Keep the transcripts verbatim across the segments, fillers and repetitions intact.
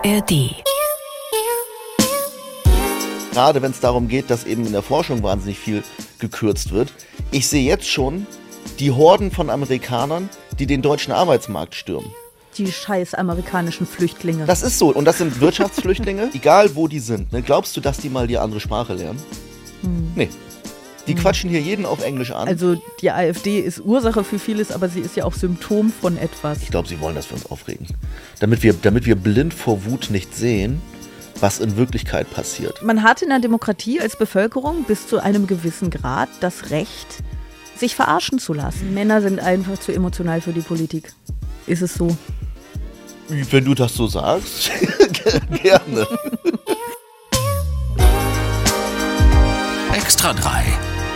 A R D. Gerade wenn es darum geht, dass eben in der Forschung wahnsinnig viel gekürzt wird. Ich sehe jetzt schon die Horden von Amerikanern, die den deutschen Arbeitsmarkt stürmen. Die scheiß amerikanischen Flüchtlinge. Das ist so. Und das sind Wirtschaftsflüchtlinge, egal wo die sind. Ne? Glaubst du, dass die mal die andere Sprache lernen? Hm. Nee. Die quatschen hier jeden auf Englisch an. Also die AfD ist Ursache für vieles, aber sie ist ja auch Symptom von etwas. Ich glaube, sie wollen, dass wir uns aufregen. Damit wir, damit wir blind vor Wut nicht sehen, was in Wirklichkeit passiert. Man hat in der Demokratie als Bevölkerung bis zu einem gewissen Grad das Recht, sich verarschen zu lassen. Männer sind einfach zu emotional für die Politik. Ist es so? Wenn du das so sagst, gerne. Extra drei.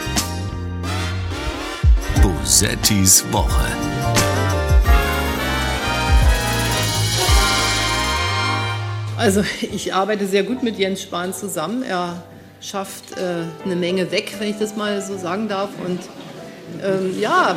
Bosettis Woche. Also ich arbeite sehr gut mit Jens Spahn zusammen. Er schafft äh, eine Menge weg, wenn ich das mal so sagen darf. Und ähm, ja.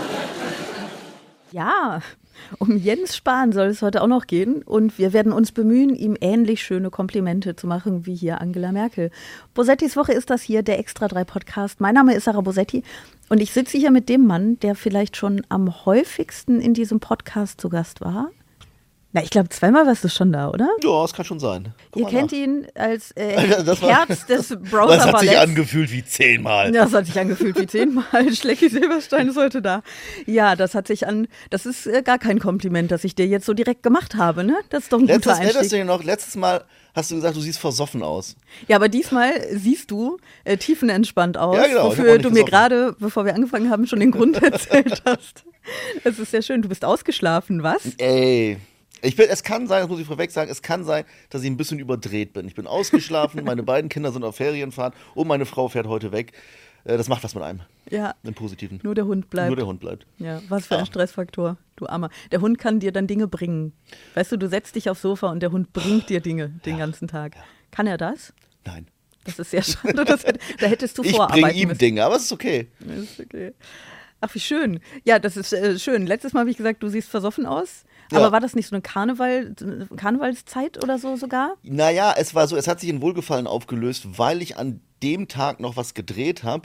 Ja, um Jens Spahn soll es heute auch noch gehen. Und wir werden uns bemühen, ihm ähnlich schöne Komplimente zu machen wie hier Angela Merkel. Bosettis Woche ist das hier, der Extra drei Podcast. Mein Name ist Sarah Bosetti und ich sitze hier mit dem Mann, der vielleicht schon am häufigsten in diesem Podcast zu Gast war. Na, ich glaube, zweimal warst du schon da, oder? Ja, das kann schon sein. Guck Ihr mal kennt nach. ihn als äh, Das war- Herz des Browser. Das hat sich angefühlt wie zehnmal. Das hat sich angefühlt wie zehnmal. Schlecki Silberstein ist heute da. Ja, das hat sich an. Das ist äh, gar kein Kompliment, das ich dir jetzt so direkt gemacht habe, ne? Das ist doch ein Letztes, guter erinnerst du Einstieg. dich noch, letztes Mal hast du gesagt, du siehst versoffen aus. Ja, aber diesmal siehst du äh, tiefenentspannt aus, Ja, genau, ich hab auch wofür nicht du mir gesoffen. gerade, bevor wir angefangen haben, schon den Grund erzählt hast. Das ist sehr schön. Du bist ausgeschlafen, was? Ey. Ich bin, es kann sein, das muss ich vorweg sagen, es kann sein, dass ich ein bisschen überdreht bin. Ich bin ausgeschlafen, meine beiden Kinder sind auf Ferienfahrt und meine Frau fährt heute weg. Äh, Das macht was mit einem, Ja, im Positiven. nur der Hund bleibt. Nur der Hund bleibt. Ja, was für ein Ja. Stressfaktor, du Armer. Der Hund kann dir dann Dinge bringen. Weißt du, du setzt dich aufs Sofa und der Hund bringt dir Dinge den ganzen Tag. Kann er das? Nein. Das ist sehr schade. Das hätt, da hättest du Ich vorarbeiten bringe ihm müssen. Dinge, aber es ist okay. Ist okay. Ach, wie schön. Ja, das ist äh, schön. Letztes Mal habe ich gesagt, du siehst versoffen aus. Aber Ja. war das nicht so eine Karneval, Karnevalszeit oder so sogar? Naja, es war so, es hat sich in Wohlgefallen aufgelöst, weil ich an dem Tag noch was gedreht habe.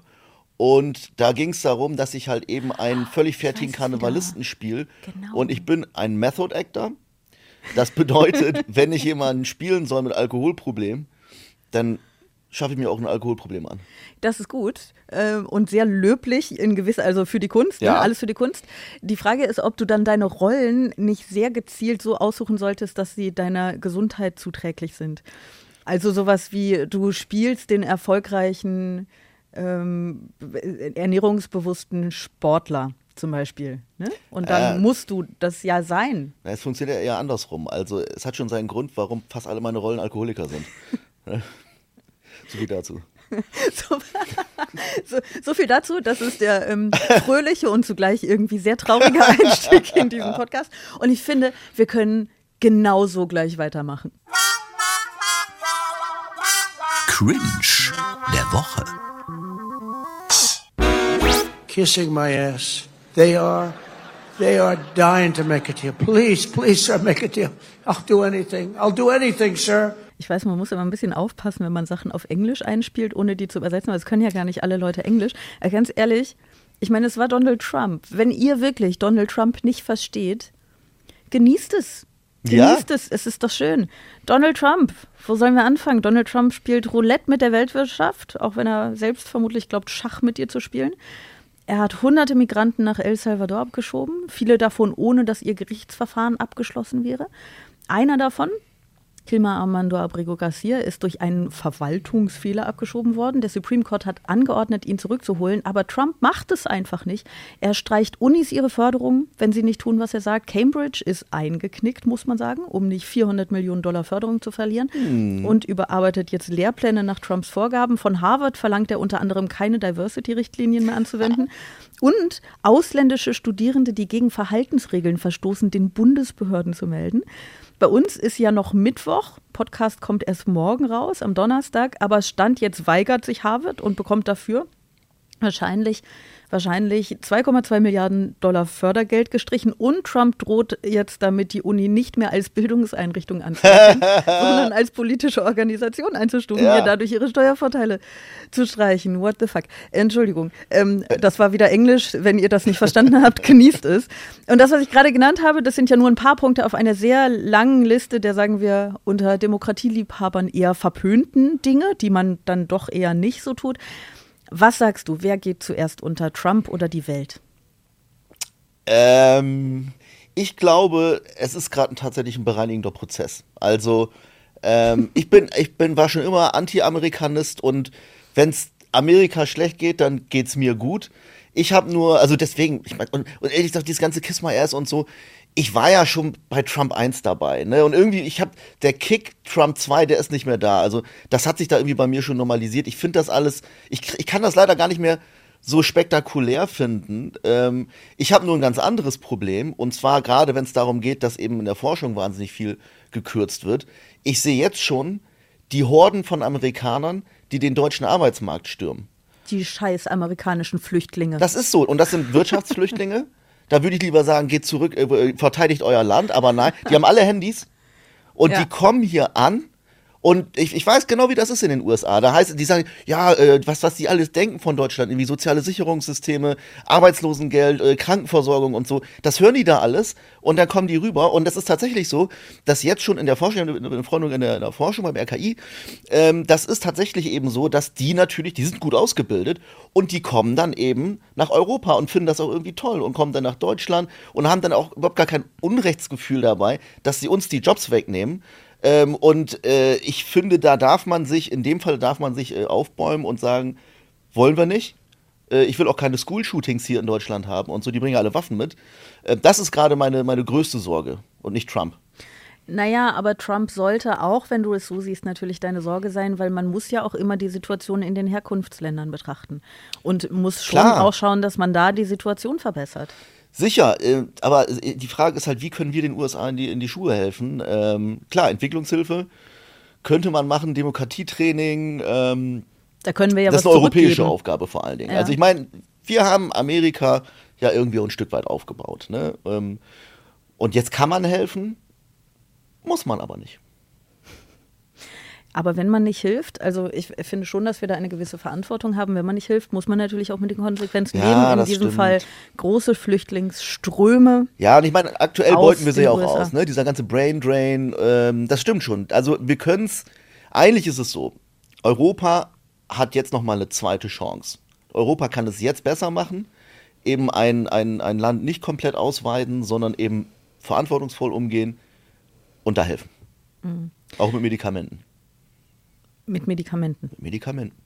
Und da ging es darum, dass ich halt eben einen völlig fertigen weiß Karnevalisten spiele. Genau. Und ich bin ein Method Actor. Das bedeutet, wenn ich jemanden spielen soll mit Alkoholproblem, dann schaffe ich mir auch ein Alkoholproblem an. Das ist gut äh, und sehr löblich in gewisser, also für die Kunst, Ja. ne? Alles für die Kunst. Die Frage ist, ob du dann deine Rollen nicht sehr gezielt so aussuchen solltest, dass sie deiner Gesundheit zuträglich sind. Also sowas wie, du spielst den erfolgreichen, ähm, ernährungsbewussten Sportler zum Beispiel. Ne? Und dann Äh. musst du das ja sein. Na, es funktioniert ja eher andersrum. Also es hat schon seinen Grund, warum fast alle meine Rollen Alkoholiker sind. So viel dazu. So, so, so viel dazu, das ist der ähm, fröhliche und zugleich irgendwie sehr traurige Einstieg in diesen Podcast. Und ich finde, wir können genauso gleich weitermachen. Cringe der Woche. Kissing my ass. They are, they are dying to make a deal. Please, please, sir, make a deal. I'll do anything. I'll do anything, sir. Ich weiß, man muss immer ein bisschen aufpassen, wenn man Sachen auf Englisch einspielt, ohne die zu übersetzen, weil es können ja gar nicht alle Leute Englisch. Aber ganz ehrlich, ich meine, es war Donald Trump. Wenn ihr wirklich Donald Trump nicht versteht, genießt es. Ja. Genießt es, es ist doch schön. Donald Trump, wo sollen wir anfangen? Donald Trump spielt Roulette mit der Weltwirtschaft, auch wenn er selbst vermutlich glaubt, Schach mit ihr zu spielen. Er hat hunderte Migranten nach El Salvador abgeschoben, viele davon ohne, dass ihr Gerichtsverfahren abgeschlossen wäre. Einer davon, Kilma Armando Abrego Garcia, ist durch einen Verwaltungsfehler abgeschoben worden. Der Supreme Court hat angeordnet, ihn zurückzuholen, aber Trump macht es einfach nicht. Er streicht Unis ihre Förderung, wenn sie nicht tun, was er sagt. Cambridge ist eingeknickt, muss man sagen, um nicht vierhundert Millionen Dollar Förderung zu verlieren hm. und überarbeitet jetzt Lehrpläne nach Trumps Vorgaben. Von Harvard verlangt er unter anderem keine Diversity-Richtlinien mehr anzuwenden und ausländische Studierende, die gegen Verhaltensregeln verstoßen, den Bundesbehörden zu melden. Bei uns ist ja noch Mittwoch, Podcast kommt erst morgen raus, am Donnerstag, aber Stand jetzt weigert sich Harvard und bekommt dafür Wahrscheinlich, wahrscheinlich zwei Komma zwei Milliarden Dollar Fördergeld gestrichen und Trump droht jetzt damit, die Uni nicht mehr als Bildungseinrichtung anzuerkennen, sondern als politische Organisation einzustufen, Ja. ihr dadurch ihre Steuervorteile zu streichen. What the fuck? Entschuldigung, ähm, das war wieder Englisch. Wenn ihr das nicht verstanden habt, genießt es. Und das, was ich gerade genannt habe, das sind ja nur ein paar Punkte auf einer sehr langen Liste der, sagen wir, unter Demokratieliebhabern eher verpönten Dinge, die man dann doch eher nicht so tut. Was sagst du, wer geht zuerst unter, Trump oder die Welt? Ähm, ich glaube, es ist gerade tatsächlich ein bereinigender Prozess. Also ähm, ich bin, ich bin, war schon immer Anti-Amerikanist und wenn es Amerika schlecht geht, dann geht es mir gut. Ich habe nur, also deswegen, ich mein, und, und ehrlich gesagt, dieses ganze Kiss My Ass und so, ich war ja schon bei Trump eins dabei, ne? Und irgendwie, ich habe, der Kick Trump zwei, der ist nicht mehr da. Also das hat sich da irgendwie bei mir schon normalisiert. Ich finde das alles, ich, ich kann das leider gar nicht mehr so spektakulär finden. Ähm, ich habe nur ein ganz anderes Problem. Und zwar gerade, wenn es darum geht, dass eben in der Forschung wahnsinnig viel gekürzt wird. Ich sehe jetzt schon die Horden von Amerikanern, die den deutschen Arbeitsmarkt stürmen. Die scheiß amerikanischen Flüchtlinge. Das ist so. Und das sind Wirtschaftsflüchtlinge. Da würde ich lieber sagen, geht zurück, äh, verteidigt euer Land. Aber nein, die haben alle Handys. Und Ja. die kommen hier an. Und ich, ich weiß genau, wie das ist in den U S A. Da heißt, die sagen, ja, äh, was, was die alles denken von Deutschland, irgendwie soziale Sicherungssysteme, Arbeitslosengeld, äh, Krankenversorgung und so. Das hören die da alles und dann kommen die rüber. Und das ist tatsächlich so, dass jetzt schon in der Forschung, in der, Forschung, in der, in der Forschung beim R K I, ähm, das ist tatsächlich eben so, dass die natürlich, die sind gut ausgebildet und die kommen dann eben nach Europa und finden das auch irgendwie toll und kommen dann nach Deutschland und haben dann auch überhaupt gar kein Unrechtsgefühl dabei, dass sie uns die Jobs wegnehmen. Ähm, und äh, ich finde, da darf man sich, in dem Fall darf man sich äh, aufbäumen und sagen, wollen wir nicht. Äh, ich will auch keine School-Shootings hier in Deutschland haben und so, die bringen alle Waffen mit. Äh, das ist gerade meine, meine größte Sorge und nicht Trump. Naja, aber Trump sollte auch, wenn du es so siehst, natürlich deine Sorge sein, weil man muss ja auch immer die Situation in den Herkunftsländern betrachten und muss schon Klar. auch schauen, dass man da die Situation verbessert. Sicher, äh, aber äh, die Frage ist halt, wie können wir den U S A in die, in die Schuhe helfen? Ähm, klar, Entwicklungshilfe könnte man machen, Demokratietraining, ähm, Da können wir ja das was ist eine europäische zurückgeben. Aufgabe vor allen Dingen. Ja. Also ich meine, wir haben Amerika ja irgendwie ein Stück weit aufgebaut. Ne? Ähm, und jetzt kann man helfen, muss man aber nicht. Aber wenn man nicht hilft, also ich finde schon, dass wir da eine gewisse Verantwortung haben. Wenn man nicht hilft, muss man natürlich auch mit den Konsequenzen Ja, leben. In das diesem stimmt. Fall große Flüchtlingsströme. Ja, und ich meine, aktuell Aus beuten wir sie den ja auch U S A. aus, ne? Dieser ganze Brain Drain, ähm, das stimmt schon. Also wir können es, eigentlich ist es so, Europa hat jetzt nochmal eine zweite Chance. Europa kann es jetzt besser machen, eben ein, ein, ein Land nicht komplett ausweiten, sondern eben verantwortungsvoll umgehen und da helfen. Mhm. Auch mit Medikamenten. Mit Medikamenten. Mit Medikamenten.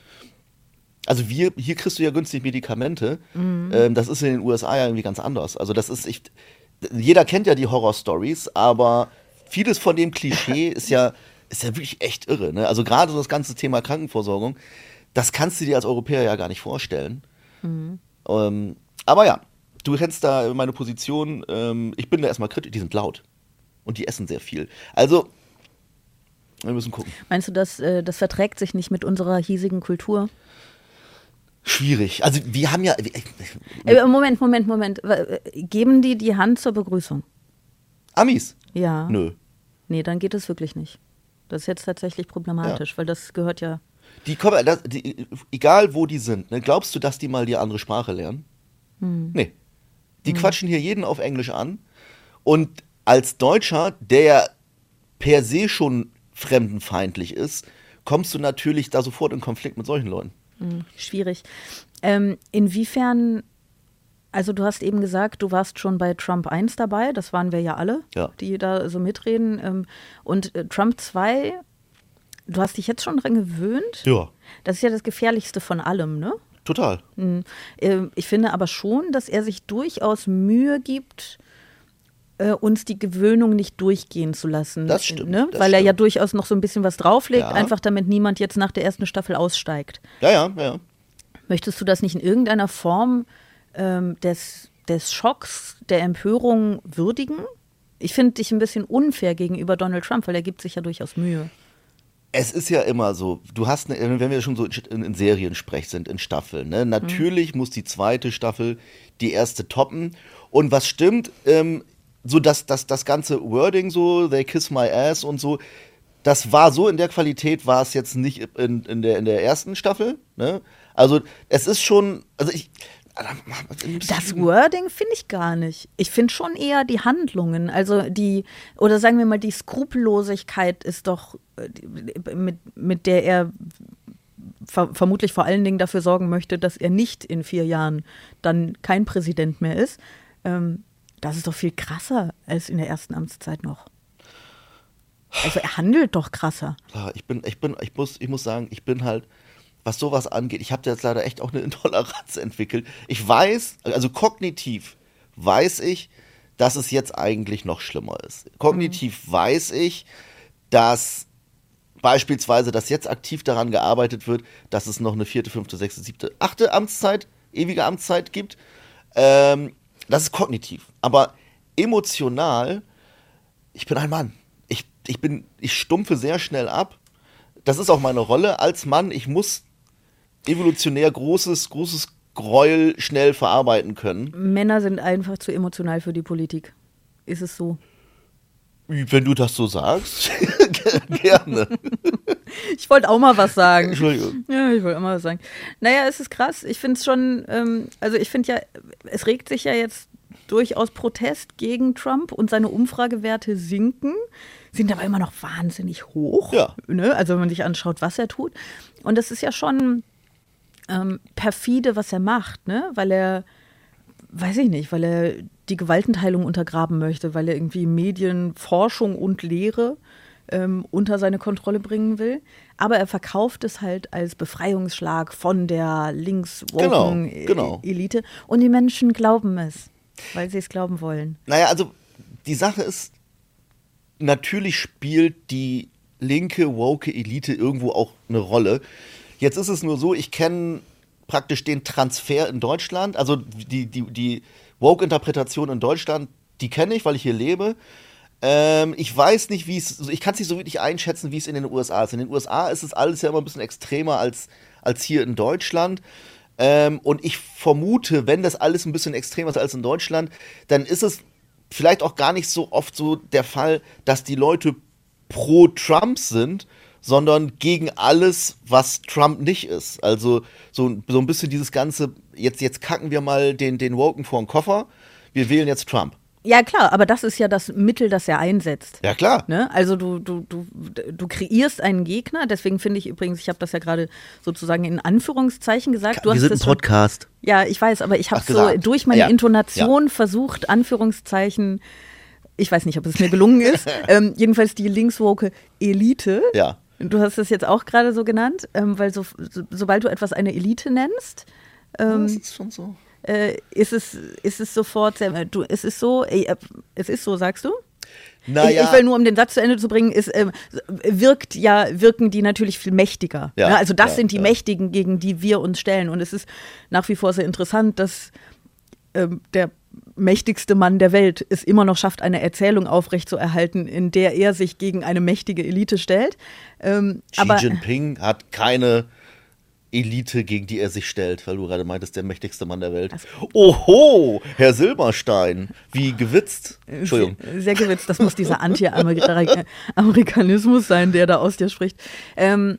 Also wir, hier kriegst du ja günstig Medikamente. Mhm. Ähm, das ist in den U S A ja irgendwie ganz anders. Also das ist, ich, jeder kennt ja die Horror-Stories, aber vieles von dem Klischee ist ja, ist ja wirklich echt irre. Ne? Also gerade so das ganze Thema Krankenversorgung, das kannst du dir als Europäer ja gar nicht vorstellen. Mhm. Ähm, aber ja, du kennst da meine Position. Ähm, ich bin da erstmal kritisch. Die sind laut. Und die essen sehr viel. Also, wir müssen gucken. Meinst du, dass, äh, das verträgt sich nicht mit unserer hiesigen Kultur? Schwierig. Also wir haben ja... Äh, Moment, Moment, Moment. W- Geben die die Hand zur Begrüßung? Amis? Ja. Nö. Nee, dann geht es wirklich nicht. Das ist jetzt tatsächlich problematisch, weil das gehört ja... Die kommen, das, die, egal wo die sind, ne, glaubst du, dass die mal die andere Sprache lernen? Hm. Nee. Die quatschen hier jeden auf Englisch an. Und als Deutscher, der ja per se schon fremdenfeindlich ist, kommst du natürlich da sofort in Konflikt mit solchen Leuten. Hm, schwierig. Ähm, inwiefern, also du hast eben gesagt, du warst schon bei Trump eins dabei, das waren wir ja alle, Ja. die da so mitreden. Ähm, und äh, Trump zwei, du hast dich jetzt schon dran gewöhnt? Ja. Das ist ja das Gefährlichste von allem, ne? Total. Hm. Ähm, Ich finde aber schon, dass er sich durchaus Mühe gibt, äh, uns die Gewöhnung nicht durchgehen zu lassen. Das stimmt, Ne? das Weil er ja stimmt. durchaus noch so ein bisschen was drauflegt, Ja. einfach damit niemand jetzt nach der ersten Staffel aussteigt. Ja, ja, ja. Möchtest du das nicht in irgendeiner Form ähm, des, des Schocks, der Empörung würdigen? Ich finde dich ein bisschen unfair gegenüber Donald Trump, weil er gibt sich ja durchaus Mühe. Es ist ja immer so, du hast, eine, wenn wir schon so in, in Seriensprech sind, in Staffeln, ne? Natürlich mhm. muss die zweite Staffel die erste toppen. Und was stimmt, ähm, so dass das, das ganze Wording so, they kiss my ass und so, das war so in der Qualität, war es jetzt nicht in, in, der, in der ersten Staffel. Ne? Also es ist schon, also ich... Das Wording finde ich gar nicht. Ich finde schon eher die Handlungen, also die, oder sagen wir mal, die Skrupellosigkeit ist doch, mit, mit der er ver- vermutlich vor allen Dingen dafür sorgen möchte, dass er nicht in vier Jahren dann kein Präsident mehr ist. Ähm, das ist doch viel krasser als in der ersten Amtszeit noch. Also er handelt doch krasser. Ja, ich bin, ich bin, ich muss, ich muss sagen, ich bin halt, was sowas angeht, ich habe jetzt leider echt auch eine Intoleranz entwickelt. Ich weiß, also kognitiv weiß ich, dass es jetzt eigentlich noch schlimmer ist. Kognitiv mhm. weiß ich, dass beispielsweise, dass jetzt aktiv daran gearbeitet wird, dass es noch eine vierte, fünfte, sechste, siebte, achte Amtszeit, ewige Amtszeit gibt. Ähm, das ist kognitiv. Aber emotional, ich bin ein Mann. Ich, ich bin, ich stumpfe sehr schnell ab. Das ist auch meine Rolle als Mann. Ich muss evolutionär großes, großes Gräuel schnell verarbeiten können. Männer sind einfach zu emotional für die Politik. Ist es so? Wenn du das so sagst, gerne. Ich wollte auch mal was sagen. Entschuldigung. Ja, ich wollte auch mal was sagen. Naja, es ist krass. Ich finde es schon, ähm, also ich finde ja, es regt sich ja jetzt durchaus Protest gegen Trump und seine Umfragewerte sinken, sind aber immer noch wahnsinnig hoch. Ja. Ne? Also wenn man sich anschaut, was er tut. Und das ist ja schon ähm, perfide, was er macht, ne? Weil er, weiß ich nicht, weil er die Gewaltenteilung untergraben möchte, weil er irgendwie Medien, Forschung und Lehre ähm, unter seine Kontrolle bringen will. Aber er verkauft es halt als Befreiungsschlag von der links-woken genau, genau. Elite. Und die Menschen glauben es, weil sie es glauben wollen. Naja, also die Sache ist, natürlich spielt die linke, woke Elite irgendwo auch eine Rolle. Jetzt ist es nur so, ich kenne praktisch den Transfer in Deutschland, also die, die, die Woke-Interpretation in Deutschland, die kenne ich, weil ich hier lebe. Ähm, ich weiß nicht, wie es, ich kann es nicht so wirklich einschätzen, wie es in den U S A ist. In den U S A ist es alles ja immer ein bisschen extremer als, als hier in Deutschland. Ähm, und ich vermute, wenn das alles ein bisschen extremer ist als in Deutschland, dann ist es vielleicht auch gar nicht so oft so der Fall, dass die Leute pro Trump sind, sondern gegen alles, was Trump nicht ist. Also so, so ein bisschen dieses ganze, jetzt, jetzt kacken wir mal den, den Woken vor den Koffer, wir wählen jetzt Trump. Ja, klar, aber das ist ja das Mittel, das er einsetzt. Ja, klar. Ne? Also du, du, du, du kreierst einen Gegner, deswegen finde ich übrigens, ich habe das ja gerade sozusagen in Anführungszeichen gesagt. Du wir hast sind ein das Podcast. Schon, ja, ich weiß, aber ich habe so gesagt. durch meine ja. Intonation ja. versucht, Anführungszeichen, ich weiß nicht, ob es mir gelungen ist, ähm, jedenfalls die linkswoke Elite. Ja. Du hast es jetzt auch gerade so genannt, ähm, weil so, so, sobald du etwas eine Elite nennst, ähm, das ist schon so. Äh, ist es, ist es sofort, sehr, du, es ist so, äh, es ist so, sagst du? Naja. Ich, ich will nur, um den Satz zu Ende zu bringen, ist, ähm, wirkt ja, wirken die natürlich viel mächtiger. Ja, ne? Also das ja, sind die ja. Mächtigen, gegen die wir uns stellen. Und es ist nach wie vor sehr interessant, dass ähm, der mächtigste Mann der Welt es immer noch schafft, eine Erzählung aufrechtzuerhalten, in der er sich gegen eine mächtige Elite stellt. Ähm, Xi aber, Jinping hat keine Elite, gegen die er sich stellt, weil du gerade meintest, der mächtigste Mann der Welt. Oho, Herr Silberstein, wie gewitzt. Entschuldigung. Sehr, sehr gewitzt, das muss dieser Anti-Amerikanismus sein, der da aus dir spricht. Ähm,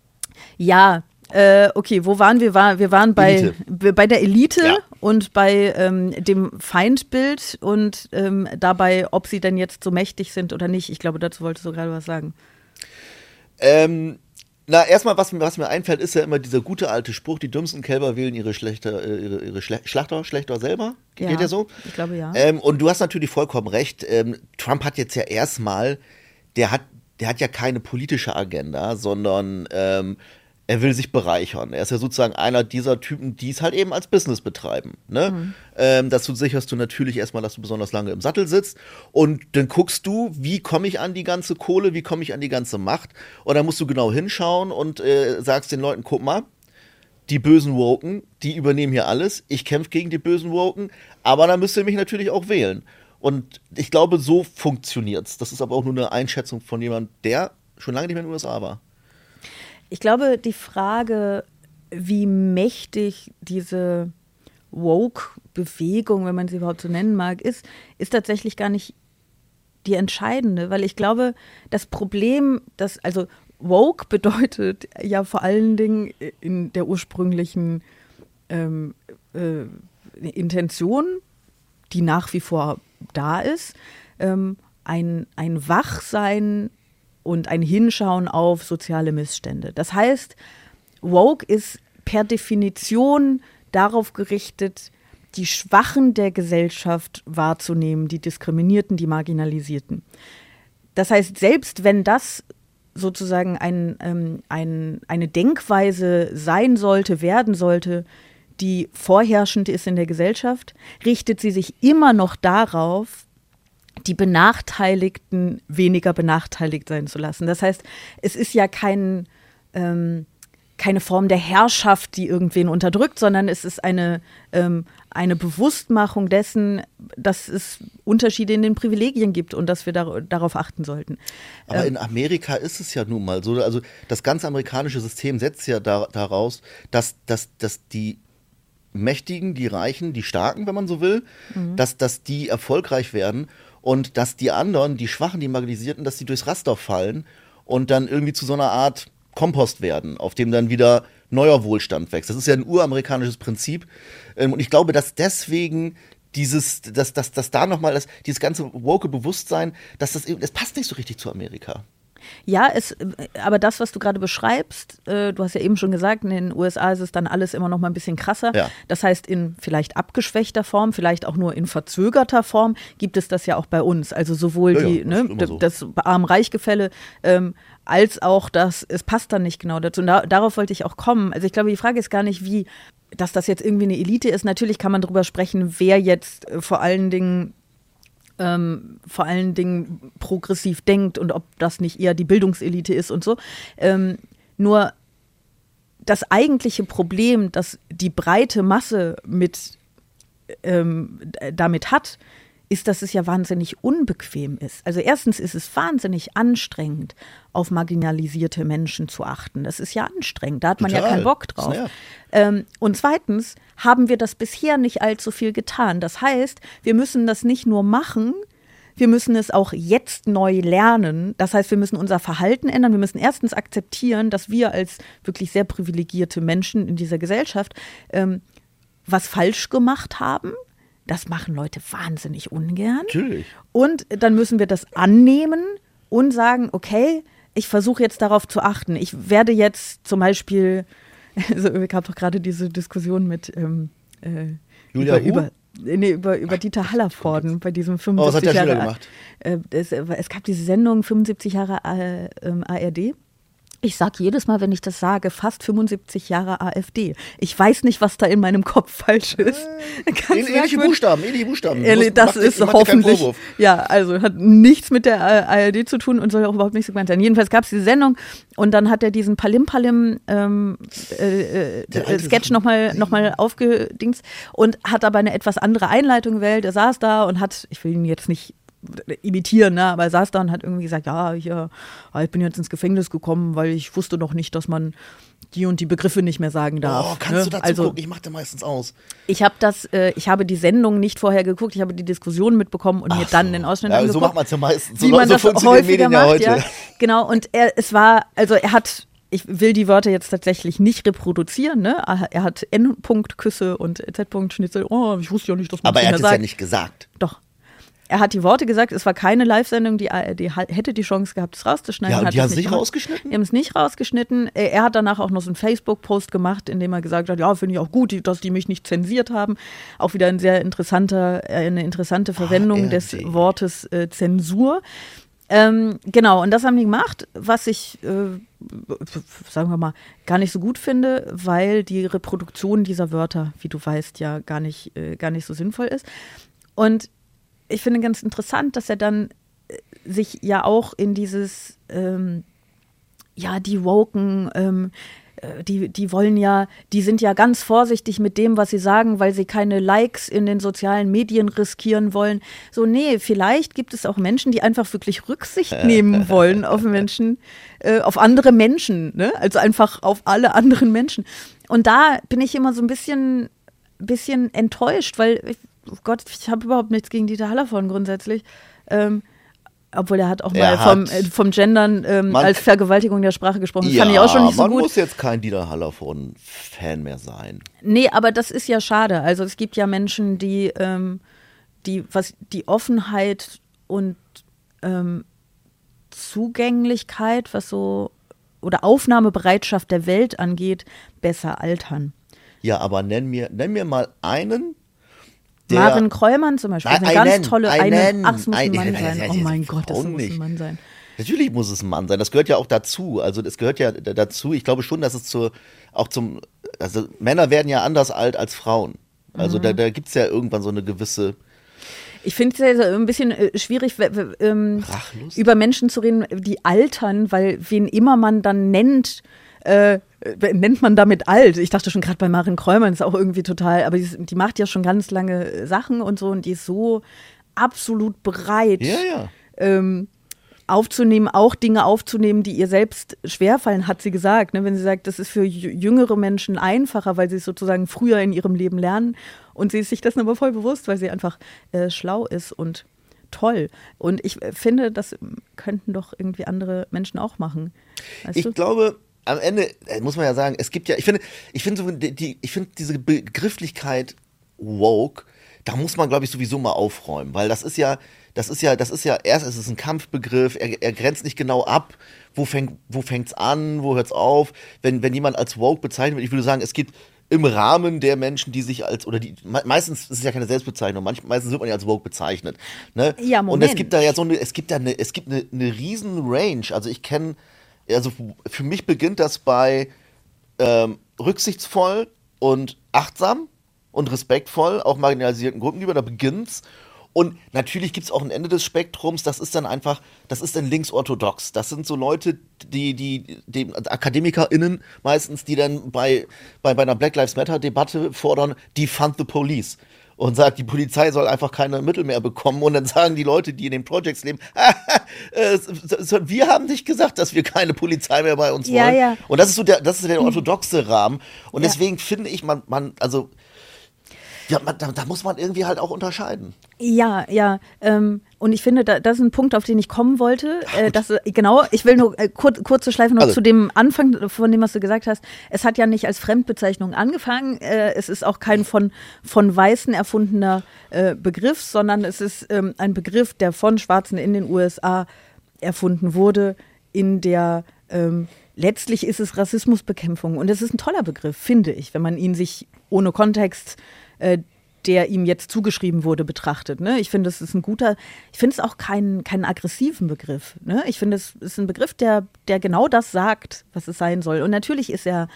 ja, äh, okay, wo waren wir? Wir waren bei, bei der Elite ja. und bei ähm, dem Feindbild und ähm, dabei, ob sie denn jetzt so mächtig sind oder nicht. Ich glaube, dazu wolltest du gerade was sagen. Ähm, na, erstmal, was, was mir einfällt, ist ja immer dieser gute alte Spruch, die dümmsten Kälber wählen ihre, Schlechter, äh, ihre, ihre Schle- Schlachter, Schlechter selber. Ja, geht ja so? Ich glaube, ja. Ähm, und du hast natürlich vollkommen recht. Ähm, Trump hat jetzt ja erstmal, der hat, der hat ja keine politische Agenda, sondern ähm, er will sich bereichern. Er ist ja sozusagen einer dieser Typen, die es halt eben als Business betreiben. Ne? Mhm. Ähm, dazu sicherst du natürlich erstmal, dass du besonders lange im Sattel sitzt. Und dann guckst du, wie komme ich an die ganze Kohle, wie komme ich an die ganze Macht. Und dann musst du genau hinschauen und äh, sagst den Leuten, guck mal, die bösen Woken, die übernehmen hier alles. Ich kämpfe gegen die bösen Woken, aber dann müsst ihr mich natürlich auch wählen. Und ich glaube, so funktioniert's. Das ist aber auch nur eine Einschätzung von jemandem, der schon lange nicht mehr in den U S A war. Ich glaube, die Frage, wie mächtig diese Woke-Bewegung, wenn man sie überhaupt so nennen mag, ist, ist tatsächlich gar nicht die entscheidende, weil ich glaube, das Problem, dass, also Woke bedeutet ja vor allen Dingen in der ursprünglichen ähm, äh, Intention, die nach wie vor da ist, ähm, ein, ein Wachsein und ein Hinschauen auf soziale Missstände. Das heißt, Woke ist per Definition darauf gerichtet, die Schwachen der Gesellschaft wahrzunehmen, die Diskriminierten, die Marginalisierten. Das heißt, selbst wenn das sozusagen ein, ähm, ein, eine Denkweise sein sollte, werden sollte, die vorherrschend ist in der Gesellschaft, richtet sie sich immer noch darauf, die Benachteiligten weniger benachteiligt sein zu lassen. Das heißt, es ist ja kein, ähm, keine Form der Herrschaft, die irgendwen unterdrückt, sondern es ist eine, ähm, eine Bewusstmachung dessen, dass es Unterschiede in den Privilegien gibt und dass wir dar- darauf achten sollten. Aber ähm, in Amerika ist es ja nun mal so, also das ganze amerikanische System setzt ja da, daraus, dass, dass, dass die Mächtigen, die Reichen, die Starken, wenn man so will, mhm. dass, dass die erfolgreich werden und dass die anderen, die Schwachen, die Marginalisierten, dass die durchs Raster fallen und dann irgendwie zu so einer Art Kompost werden, auf dem dann wieder neuer Wohlstand wächst. Das ist ja ein uramerikanisches Prinzip. Und ich glaube, dass deswegen dieses, dass, dass, dass da nochmal das, dieses ganze woke Bewusstsein, dass das, das passt nicht so richtig zu Amerika. Ja, es, aber das, was du gerade beschreibst, äh, du hast ja eben schon gesagt, in den U S A ist es dann alles immer noch mal ein bisschen krasser. Ja. Das heißt, in vielleicht abgeschwächter Form, vielleicht auch nur in verzögerter Form, gibt es das ja auch bei uns. Also sowohl ja, die, ja, ne, das, so. das Arm-Reich-Gefälle, ähm, als auch das, es passt dann nicht genau dazu. Und da, darauf wollte ich auch kommen. Also ich glaube, die Frage ist gar nicht, wie, dass das jetzt irgendwie eine Elite ist. Natürlich kann man darüber sprechen, wer jetzt äh, vor allen Dingen Ähm, vor allen Dingen progressiv denkt und ob das nicht eher die Bildungselite ist und so. Ähm, nur das eigentliche Problem, das die breite Masse mit, ähm, damit hat, ist, dass es ja wahnsinnig unbequem ist. Also erstens ist es wahnsinnig anstrengend, auf marginalisierte Menschen zu achten. Das ist ja anstrengend, da hat man Total. ja keinen Bock drauf. Ja. Ähm, und zweitens haben wir das bisher nicht allzu viel getan. Das heißt, wir müssen das nicht nur machen, wir müssen es auch jetzt neu lernen. Das heißt, wir müssen unser Verhalten ändern. Wir müssen erstens akzeptieren, dass wir als wirklich sehr privilegierte Menschen in dieser Gesellschaft ähm, was falsch gemacht haben. Das machen Leute wahnsinnig ungern. Natürlich. Und dann müssen wir das annehmen und sagen, okay, ich versuche jetzt darauf zu achten. Ich werde jetzt zum Beispiel, also es gab doch gerade diese Diskussion mit ähm, äh, Julia über, über, nee, über, über Dieter Hallervorden bei diesem Oh, was hat fünfundsiebzig der Jahre Schüler gemacht? Äh, es, es gab diese Sendung fünfundsiebzig Jahre äh, ähm, A R D. Ich sage jedes Mal, wenn ich das sage, fast fünfundsiebzig Jahre AfD. Ich weiß nicht, was da in meinem Kopf falsch ist. Äh, ähnliche Buchstaben, ähnliche Buchstaben. Ehrlich, das macht, ist macht hoffentlich, ja, also hat nichts mit der A R D zu tun und soll auch überhaupt nicht so gemeint sein. Jedenfalls gab es diese Sendung und dann hat er diesen Palim-Palim ähm, äh, äh, Sketch nochmal noch mal aufgedingst und hat aber eine etwas andere Einleitung gewählt. Er saß da und hat, ich will ihn jetzt nicht imitieren, ne? Aber er saß da und hat irgendwie gesagt, ja, hier, ich bin jetzt ins Gefängnis gekommen, weil ich wusste noch nicht, dass man die und die Begriffe nicht mehr sagen darf. Oh, kannst ne? du dazu also, gucken? Ich mache da meistens aus. Ich habe das, äh, ich habe die Sendung nicht vorher geguckt, ich habe die Diskussion mitbekommen und Ach mir dann so. den Ausschnitt ja, angeguckt. So macht man es ja meistens. So, wie man so das funktionieren häufiger Medien ja macht, heute. ja. Genau, und er, es war, also er hat, ich will die Wörter jetzt tatsächlich nicht reproduzieren, ne? Er hat N-Punkt-Küsse und Z-Punkt-Schnitzel. Oh, ich wusste ja nicht, dass man Aber das er nicht hat mehr es ja sagt. nicht gesagt. Doch. Er hat die Worte gesagt, es war keine Live-Sendung, die A R D hätte die Chance gehabt, es rauszuschneiden. Ja, und hat die es haben es nicht gemacht. rausgeschnitten? Die haben es nicht rausgeschnitten. Er hat danach auch noch so einen Facebook-Post gemacht, in dem er gesagt hat, ja, finde ich auch gut, dass die mich nicht zensiert haben. Auch wieder ein sehr interessanter, eine interessante Verwendung A R D. des Wortes äh, Zensur. Ähm, genau, und das haben die gemacht, was ich, äh, sagen wir mal, gar nicht so gut finde, weil die Reproduktion dieser Wörter, wie du weißt, ja gar nicht, äh, gar nicht so sinnvoll ist. Und ich finde ganz interessant, dass er dann sich ja auch in dieses, ähm, ja, die Woken, ähm, äh, die, die wollen ja, die sind ja ganz vorsichtig mit dem, was sie sagen, weil sie keine Likes in den sozialen Medien riskieren wollen. So, nee, vielleicht gibt es auch Menschen, die einfach wirklich Rücksicht nehmen wollen auf Menschen, äh, auf andere Menschen, ne? Also einfach auf alle anderen Menschen. Und da bin ich immer so ein bisschen, bisschen enttäuscht, weil, ich, oh Gott, ich habe überhaupt nichts gegen Dieter Hallervorden grundsätzlich. Ähm, Obwohl er hat auch Er mal vom, hat- äh, vom Gendern ähm, Man- als Vergewaltigung der Sprache gesprochen. Das Ja, fand ich auch schon nicht so man gut. muss jetzt kein Dieter Hallervorden-Fan mehr sein. Nee, aber das ist ja schade. Also es gibt ja Menschen, die, ähm, die was die Offenheit und ähm, Zugänglichkeit, was so oder Aufnahmebereitschaft der Welt angeht, besser altern. Ja, aber nenn mir, nenn mir mal einen, der... Marin Kreumann zum Beispiel, Nein, ist eine einen, ganz tolle, einen, eine, ach, es muss ein einen, Mann nein, sein. nein, Oh nein, mein das Gott, das Frauen muss ein nicht. Mann sein. Natürlich muss es ein Mann sein. Das gehört ja auch dazu. Also das gehört ja d- dazu. Ich glaube schon, dass es zur, auch zum, also Männer werden ja anders alt als Frauen. Also Mhm. da, da gibt es ja irgendwann so eine gewisse Ich finde es ja ein bisschen äh, schwierig, w- w- ähm, Rachlust. über Menschen zu reden, die altern, weil wen immer man dann nennt, äh, äh, nennt man damit alt. Ich dachte schon gerade bei Marin Kreumann ist auch irgendwie total, aber die, ist- die macht ja schon ganz lange äh, Sachen und so und die ist so absolut bereit, Ja, ja. ähm, aufzunehmen, auch Dinge aufzunehmen, die ihr selbst schwerfallen, hat sie gesagt. Ne? Wenn sie sagt, das ist für jü- jüngere Menschen einfacher, weil sie es sozusagen früher in ihrem Leben lernen. Und sie ist sich dessen aber voll bewusst, weil sie einfach äh, schlau ist und toll. Und ich äh, finde, das könnten doch irgendwie andere Menschen auch machen. Weißt Ich du? glaube, am Ende äh, muss man ja sagen, es gibt ja, ich finde, ich finde so die, die, ich finde diese Begrifflichkeit woke, da muss man, glaube ich, sowieso mal aufräumen, weil das ist ja, das ist ja, das ist ja, erst ist es ein Kampfbegriff, er, er grenzt nicht genau ab, wo fängt, wo fängt's an, wo hört's auf, wenn, wenn jemand als woke bezeichnet wird, ich würde sagen, es gibt im Rahmen der Menschen, die sich als, oder die, me- meistens ist es ja keine Selbstbezeichnung, manch, meistens wird man ja als woke bezeichnet, ne? Ja, Und Moment. es gibt da ja so eine, es gibt da eine, es gibt eine, eine riesen Range, also ich kenne, also für mich beginnt das bei ähm, rücksichtsvoll und achtsam und respektvoll, auch marginalisierten Gruppen gegenüber, da beginnt's. Und natürlich gibt es auch ein Ende des Spektrums, das ist dann einfach, das ist dann linksorthodox. Das sind so Leute, die, die, die also AkademikerInnen meistens, die dann bei, bei, bei einer Black Lives Matter-Debatte fordern, defund the police. Und sagt, die Polizei soll einfach keine Mittel mehr bekommen. Und dann sagen die Leute, die in den Projects leben, äh, so- so- wir haben nicht gesagt, dass wir keine Polizei mehr bei uns Ja, wollen. ja. Und das ist so der, das ist der orthodoxe Rahmen. Und Ja. deswegen finde ich, man, man, also, ja, man, da, da muss man irgendwie halt auch unterscheiden. Ja, ja. Ähm, und ich finde, da, das ist ein Punkt, auf den ich kommen wollte. Äh, das, äh, genau, ich will nur äh, kur, kurze Schleife noch Also. zu dem Anfang von dem, was du gesagt hast. Es hat ja nicht als Fremdbezeichnung angefangen. Äh, es ist auch kein von, von Weißen erfundener äh, Begriff, sondern es ist ähm, ein Begriff, der von Schwarzen in den U S A erfunden wurde, in der ähm, letztlich ist es Rassismusbekämpfung. Und es ist ein toller Begriff, finde ich, wenn man ihn sich ohne Kontext äh, der ihm jetzt zugeschrieben wurde, betrachtet. Ne? Ich finde, es ist ein guter, ich finde es auch keinen keinen aggressiven Begriff. Ne? Ich finde, es ist ein Begriff, der, der genau das sagt, was es sein soll. Und natürlich ist er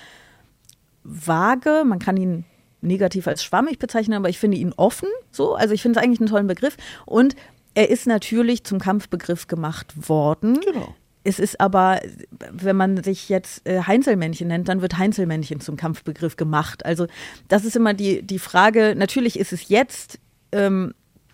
vage, man kann ihn negativ als schwammig bezeichnen, aber ich finde ihn offen. So. Also ich finde es eigentlich einen tollen Begriff. Und er ist natürlich zum Kampfbegriff gemacht worden. Genau. Es ist aber, wenn man sich jetzt äh, Heinzelmännchen nennt, dann wird Heinzelmännchen zum Kampfbegriff gemacht. Also das ist immer die, die Frage, natürlich ist es jetzt, ähm,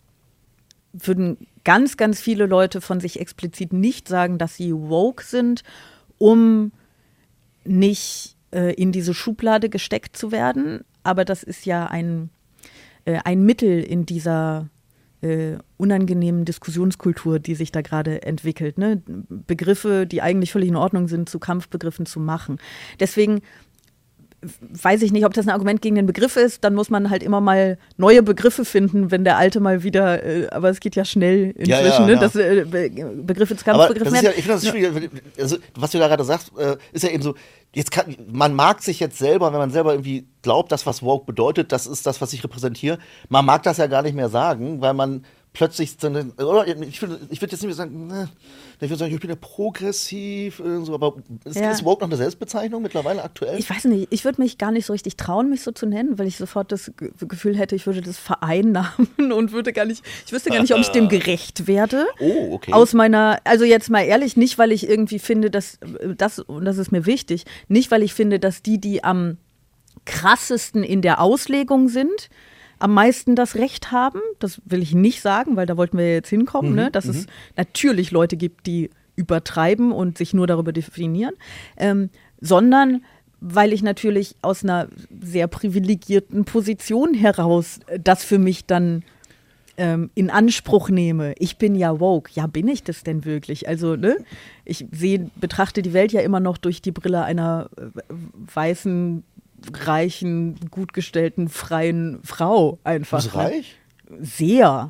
würden ganz, ganz viele Leute von sich explizit nicht sagen, dass sie woke sind, um nicht äh, in diese Schublade gesteckt zu werden. Aber das ist ja ein, äh, ein Mittel in dieser äh, unangenehmen Diskussionskultur, die sich da gerade entwickelt. Ne? Begriffe, die eigentlich völlig in Ordnung sind, zu Kampfbegriffen zu machen. Deswegen weiß ich nicht, ob das ein Argument gegen den Begriff ist. Dann muss man halt immer mal neue Begriffe finden, wenn der alte mal wieder, äh, aber es geht ja schnell inzwischen, Ja, ja, ne? ja. dass äh, Be Begriffe zu Aber Kampfbegriffen das ist ja, werden. ich finde das schwierig. Also, was du da gerade sagst, äh, ist ja eben so, jetzt kann, man mag sich jetzt selber, wenn man selber irgendwie glaubt, das, was woke bedeutet, das ist das, was ich repräsentiere, man mag das ja gar nicht mehr sagen, weil man plötzlich, oder ich, will, ich würde jetzt nicht mehr sagen, ne, ich würde sagen, ich bin ja progressiv, so, aber ist, Ja. ist woke noch eine Selbstbezeichnung mittlerweile aktuell? Ich weiß nicht, ich würde mich gar nicht so richtig trauen, mich so zu nennen, weil ich sofort das Ge- Gefühl hätte, ich würde das vereinnahmen und würde gar nicht, ich wüsste gar nicht, ob ich dem gerecht werde. Oh, okay. Aus meiner, also jetzt mal ehrlich, nicht, weil ich irgendwie finde, dass das, und das ist mir wichtig, nicht, weil ich finde, dass die, die am krassesten in der Auslegung sind, am meisten das Recht haben. Das will ich nicht sagen, weil da wollten wir jetzt hinkommen, ne? Dass es natürlich Leute gibt, die übertreiben und sich nur darüber definieren, ähm, sondern weil ich natürlich aus einer sehr privilegierten Position heraus das für mich dann ähm, in Anspruch nehme. Ich bin ja woke. Ja, bin ich das denn wirklich? Also, ne? Ich sehe, betrachte die Welt ja immer noch durch die Brille einer äh, weißen, reichen, gut gestellten, freien Frau einfach. Bist du ne? reich? Sehr.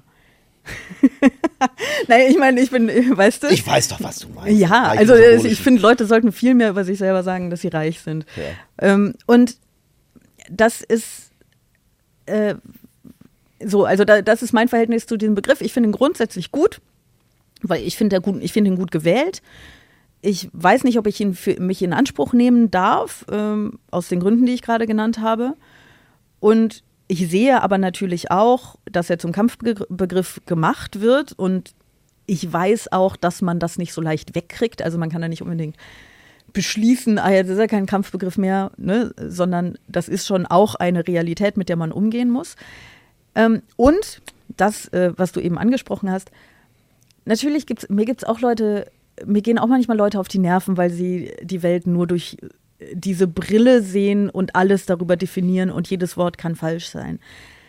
Naja, ich meine, ich bin, weißt du? Ich weiß doch, was du meinst. Ja, Reich also im äh, Symbolischen. ich finde, Leute sollten viel mehr über sich selber sagen, dass sie reich sind. Ja. Ähm, und das ist äh, so, also da, das ist mein Verhältnis zu diesem Begriff. Ich finde ihn grundsätzlich gut, weil ich finde gut, ich finde ihn gut gewählt. Ich weiß nicht, ob ich ihn für mich in Anspruch nehmen darf, ähm, aus den Gründen, die ich gerade genannt habe. Und ich sehe aber natürlich auch, dass er zum Kampfbegriff gemacht wird und ich weiß auch, dass man das nicht so leicht wegkriegt. Also man kann da nicht unbedingt beschließen, ah ja, das ist ja kein Kampfbegriff mehr, ne? Sondern das ist schon auch eine Realität, mit der man umgehen muss. Ähm, und das, äh, was du eben angesprochen hast, natürlich gibt's, mir gibt es auch Leute, mir gehen auch manchmal Leute auf die Nerven, weil sie die Welt nur durch diese Brille sehen und alles darüber definieren und jedes Wort kann falsch sein.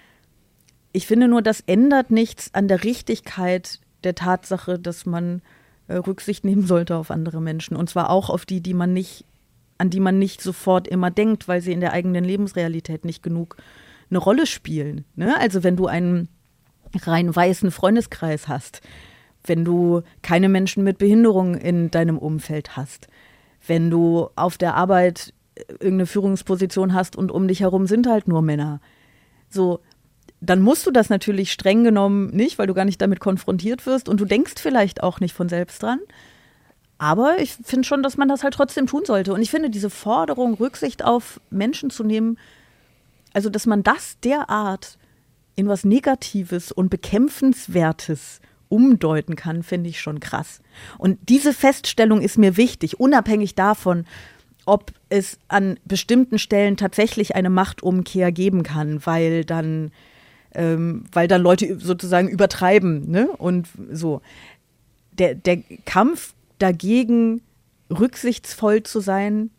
Ich finde nur, das ändert nichts an der Richtigkeit der Tatsache, dass man äh, Rücksicht nehmen sollte auf andere Menschen. Und zwar auch auf die, die man nicht, an die man nicht sofort immer denkt, weil sie in der eigenen Lebensrealität nicht genug eine Rolle spielen. Ne? Also wenn du einen rein weißen Freundeskreis hast, wenn du keine Menschen mit Behinderung in deinem Umfeld hast, wenn du auf der Arbeit irgendeine Führungsposition hast und um dich herum sind halt nur Männer. So, dann musst du das natürlich streng genommen nicht, weil du gar nicht damit konfrontiert wirst und du denkst vielleicht auch nicht von selbst dran. Aber ich finde schon, dass man das halt trotzdem tun sollte. Und ich finde diese Forderung, Rücksicht auf Menschen zu nehmen, also dass man das derart in was Negatives und Bekämpfenswertes umdeuten kann, finde ich schon krass. Und diese Feststellung ist mir wichtig, unabhängig davon, ob es an bestimmten Stellen tatsächlich eine Machtumkehr geben kann, weil dann, ähm, weil dann Leute sozusagen übertreiben, ne? Und so. Der, der Kampf dagegen, rücksichtsvoll zu sein,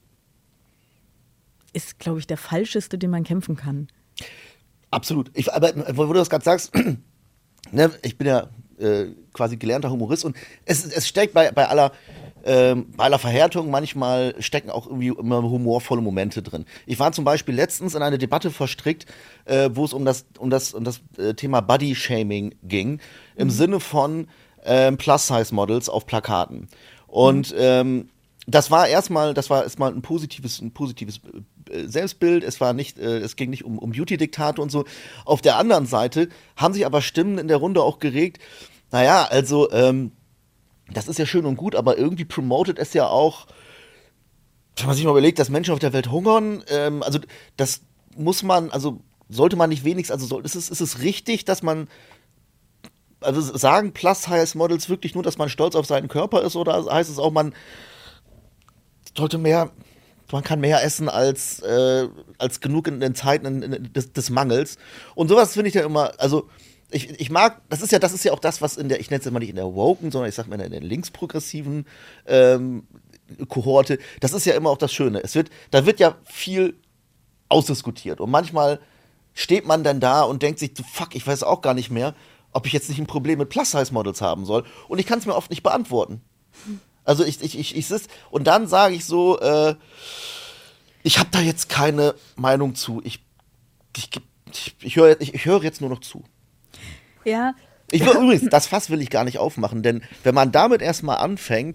ist, glaube ich, der falscheste, den man kämpfen kann. Absolut. Ich, aber wo du das gerade sagst, ne, ich bin ja äh, quasi gelernter Humorist und es, es steckt bei, bei aller ähm, bei aller Verhärtung manchmal stecken auch irgendwie immer humorvolle Momente drin. Ich war zum Beispiel letztens in eine Debatte verstrickt, äh, wo es um das um das um das äh, Thema Body-Shaming ging, im mhm. Sinne von ähm, Plus-Size-Models auf Plakaten. Und mhm. ähm, das war erstmal, das war erstmal ein positives, ein positives äh, Selbstbild. Es war nicht, äh, es ging nicht um, um Beauty-Diktate und so. Auf der anderen Seite haben sich aber Stimmen in der Runde auch geregt. Naja, also ähm, das ist ja schön und gut, aber irgendwie promotet es ja auch, wenn man sich mal überlegt, dass Menschen auf der Welt hungern. Ähm, also das muss man, also sollte man nicht wenigstens, also soll, ist es, ist es richtig, dass man also sagen Plus-Size-Models wirklich nur, dass man stolz auf seinen Körper ist, oder heißt es auch, man sollte mehr, man kann mehr essen als, äh, als genug in den Zeiten in, in, des, des Mangels. Und sowas finde ich ja immer, also ich, ich mag, das ist ja, das ist ja auch das, was in der, ich nenne es immer nicht in der Woken, sondern ich sag mal in der linksprogressiven ähm, Kohorte, das ist ja immer auch das Schöne. Es wird, da wird ja viel ausdiskutiert und manchmal steht man dann da und denkt sich, fuck, ich weiß auch gar nicht mehr, ob ich jetzt nicht ein Problem mit Plus-Size-Models haben soll. Und ich kann es mir oft nicht beantworten. Also ich, ich, ich, ich sitze und dann sage ich so, äh, ich habe da jetzt keine Meinung zu. Ich, ich, ich, ich höre ich, ich hör jetzt nur noch zu. Ja. Ich will übrigens, das Fass will ich gar nicht aufmachen, denn wenn man damit erstmal anfängt,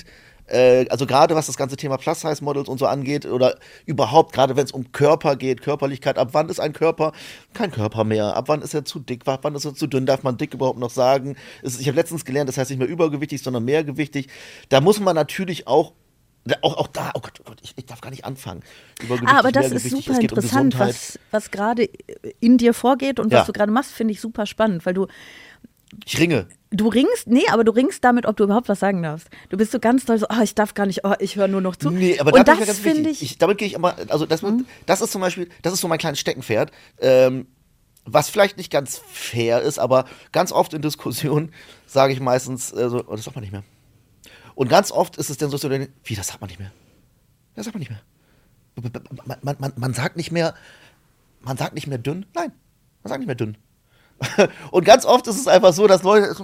Äh, also gerade was das ganze Thema Plus-Size-Models und so angeht oder überhaupt, gerade wenn es um Körper geht, Körperlichkeit, ab wann ist ein Körper kein Körper mehr? Ab wann ist er zu dick? Ab wann ist er zu dünn? Darf man dick überhaupt noch sagen? Es, ich habe letztens gelernt, das heißt nicht mehr übergewichtig, sondern mehrgewichtig. Da muss man natürlich auch Auch, auch da, oh Gott, oh Gott ich, ich darf gar nicht anfangen. Ah, aber das ist super interessant, was, was gerade in dir vorgeht und ja. was du gerade machst, finde ich super spannend, weil du Ich ringe. Du ringst, nee, aber du ringst damit, ob du überhaupt was sagen darfst. Du bist so ganz doll so, oh, ich darf gar nicht, oh, ich höre nur noch zu. Nee, aber und das das finde ich, ich. Damit gehe ich immer, also das, mhm. das ist zum Beispiel, das ist so mein kleines Steckenpferd, ähm, was vielleicht nicht ganz fair ist, aber ganz oft in Diskussionen sage ich meistens, äh, so, oh, das sagt man nicht mehr. Und ganz oft ist es dann so, so wie, das sagt man nicht mehr. Das sagt man nicht mehr. Man, man, man, man sagt nicht mehr, man sagt nicht mehr dünn. Nein, man sagt nicht mehr dünn. Und ganz oft ist es einfach so, dass Leute,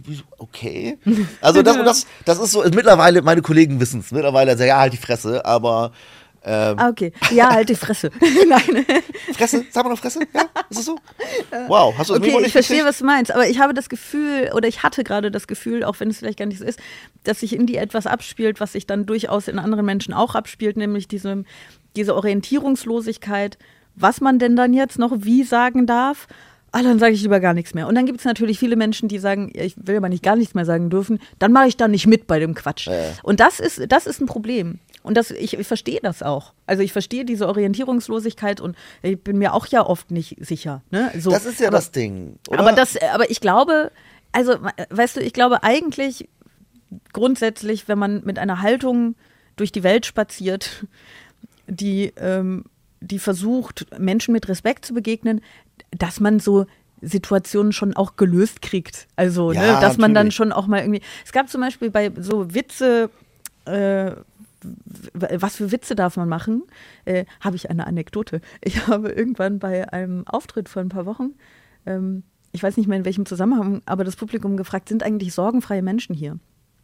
okay. Also das, das, das ist so, mittlerweile, meine Kollegen wissen es, mittlerweile sagen, ja, halt die Fresse, aber ähm, ah, okay. Ja, halt die Fresse. Nein. Fresse? Sag mal noch Fresse? Ja? Ist es so? Wow, hast du das okay, Memo nicht ich verstehe, gekriegt? was du meinst, aber ich habe das Gefühl, oder ich hatte gerade das Gefühl, auch wenn es vielleicht gar nicht so ist, dass sich in dir etwas abspielt, was sich dann durchaus in anderen Menschen auch abspielt, nämlich diese, diese Orientierungslosigkeit, was man denn dann jetzt noch wie sagen darf. Ah, dann sage ich lieber gar nichts mehr. Und dann gibt es natürlich viele Menschen, die sagen, ja, ich will aber nicht gar nichts mehr sagen dürfen, dann mache ich da nicht mit bei dem Quatsch. Ja. Und das ist, das ist ein Problem. Und das, ich, ich verstehe das auch. Also ich verstehe diese Orientierungslosigkeit und ich bin mir auch ja oft nicht sicher. Ne? So, Das ist ja aber, das Ding, oder? Aber, das, aber ich glaube, also weißt du, ich glaube eigentlich grundsätzlich, wenn man mit einer Haltung durch die Welt spaziert, die, ähm, die versucht, Menschen mit Respekt zu begegnen, dass man so Situationen schon auch gelöst kriegt. Also, Ja, ne, dass natürlich. man dann schon auch mal irgendwie. Es gab zum Beispiel bei so Witze, äh, was für Witze darf man machen? Äh, habe ich eine Anekdote. Ich habe irgendwann bei einem Auftritt vor ein paar Wochen, ähm, ich weiß nicht mehr in welchem Zusammenhang, aber das Publikum gefragt, sind eigentlich sorgenfreie Menschen hier?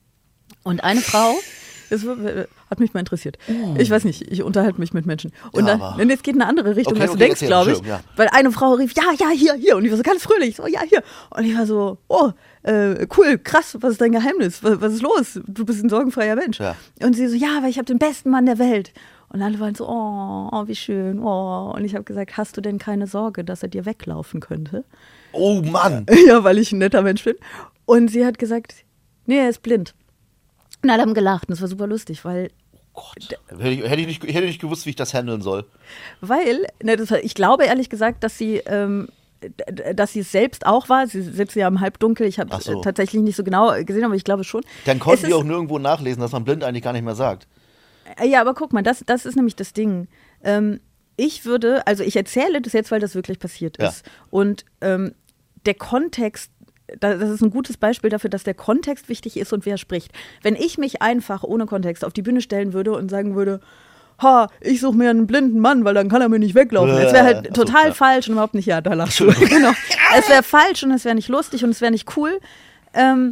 Und eine Frau, das hat mich mal interessiert. Ich weiß nicht, ich unterhalte mich mit Menschen. Und Ja, dann, aber- und jetzt geht in eine andere Richtung, Okay, als du okay, denkst, erzähl, glaube ich. Entschuldigung, ja. Weil eine Frau rief, ja, ja, hier, hier. Und ich war so ganz fröhlich, so, ja, hier. Und ich war so, oh, äh, cool, krass, was ist dein Geheimnis? Was, was ist los? Du bist ein sorgenfreier Mensch. Ja. Und sie so, ja, weil ich habe den besten Mann der Welt. Und alle waren so, oh, oh wie schön, oh. Und ich habe gesagt, hast du denn keine Sorge, dass er dir weglaufen könnte? Oh Mann! Ja, weil ich ein netter Mensch bin. Und sie hat gesagt, nee, er ist blind. Und alle haben gelacht und das war super lustig, weil, Gott, hätte ich, hätte, ich nicht, hätte ich nicht gewusst, wie ich das handeln soll. weil ne, das war, ich glaube ehrlich gesagt, dass sie, ähm, d- dass sie es selbst auch war. Sie sitzt ja im Halbdunkel, ich habe Ach es so. äh, tatsächlich nicht so genau gesehen, aber ich glaube schon. Dann konnten Es die ist- auch nirgendwo nachlesen, dass man blind eigentlich gar nicht mehr sagt. Äh, Ja, aber guck mal, das, das ist nämlich das Ding. Ähm, ich würde, also ich erzähle das jetzt, weil das wirklich passiert Ja. ist. Und ähm, der Kontext, da- das ist ein gutes Beispiel dafür, dass der Kontext wichtig ist und wer spricht. Wenn ich mich einfach ohne Kontext auf die Bühne stellen würde und sagen würde, ha, ich suche mir einen blinden Mann, weil dann kann er mir nicht weglaufen. Es wäre Ach halt so, total ja. falsch und überhaupt nicht, ja, da lachst du. Genau. Es wäre falsch und es wäre nicht lustig und es wäre nicht cool. Ähm,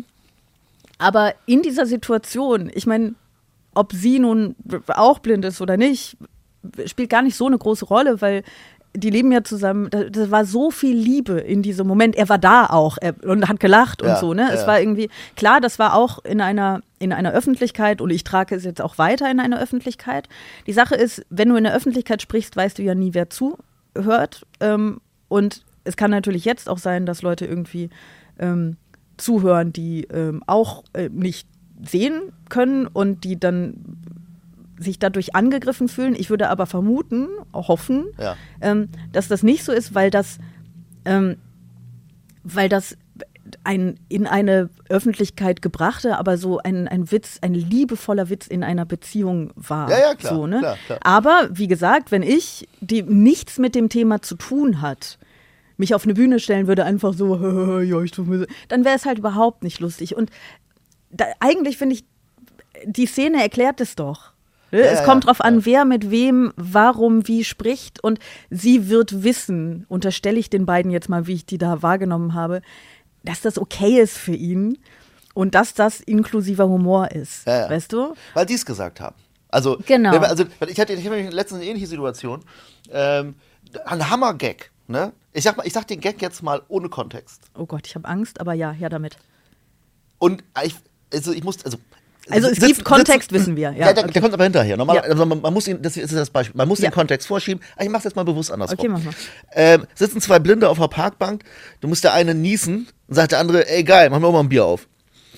aber in dieser Situation, ich meine, ob sie nun auch blind ist oder nicht, spielt gar nicht so eine große Rolle, weil die leben ja zusammen. Da, da war so viel Liebe in diesem Moment. Er war da auch er, und hat gelacht und Ja, so. Ne? Es ja. war irgendwie, klar, das war auch in einer, in einer Öffentlichkeit und ich trage es jetzt auch weiter in einer Öffentlichkeit. Die Sache ist, wenn du in der Öffentlichkeit sprichst, weißt du ja nie, wer zuhört. Ähm, und es kann natürlich jetzt auch sein, dass Leute irgendwie ähm, zuhören, die ähm, auch äh, nicht sehen können und die dann sich dadurch angegriffen fühlen. Ich würde aber vermuten, hoffen, Ja. ähm, dass das nicht so ist, weil das, ähm, weil das ein in eine Öffentlichkeit gebrachte, aber so ein, ein Witz, ein liebevoller Witz in einer Beziehung war. Ja, ja, klar, So, ne? klar, klar. Aber wie gesagt, wenn ich, die nichts mit dem Thema zu tun hat, mich auf eine Bühne stellen würde, einfach so, ja, ich tue mir so, dann wäre es halt überhaupt nicht lustig. Und da, eigentlich finde ich, die Szene erklärt es doch. Ne? Ja, es ja, kommt ja, drauf an, ja. wer mit wem, warum, wie spricht. Und sie wird wissen, unterstelle ich den beiden jetzt mal, wie ich die da wahrgenommen habe, dass das okay ist für ihn und dass das inklusiver Humor ist. Ja, ja. Weißt du? Weil die es gesagt haben. Also, Genau. wenn wir- also weil ich hatte, ich hatte letztens eine ähnliche Situation. Ähm, ein Hammer-Gag. Ne? Ich, sag mal, ich sag den Gag jetzt mal ohne Kontext. Oh Gott, ich habe Angst, aber ja, ja damit. Und ich, also ich muss, also Also es sitzen, gibt Kontext, sitzen, wissen wir. Ja, ja der, okay. der kommt aber hinterher. Normal, Ja. also man, man muss ihn, das ist das Beispiel, man muss Ja. den Kontext vorschieben. Ah, ich mach's jetzt mal bewusst andersrum. Okay, mach mal. Ähm, sitzen zwei Blinde auf einer Parkbank, du musst der eine niesen, und sagt der andere, ey geil, mach mir auch mal ein Bier auf.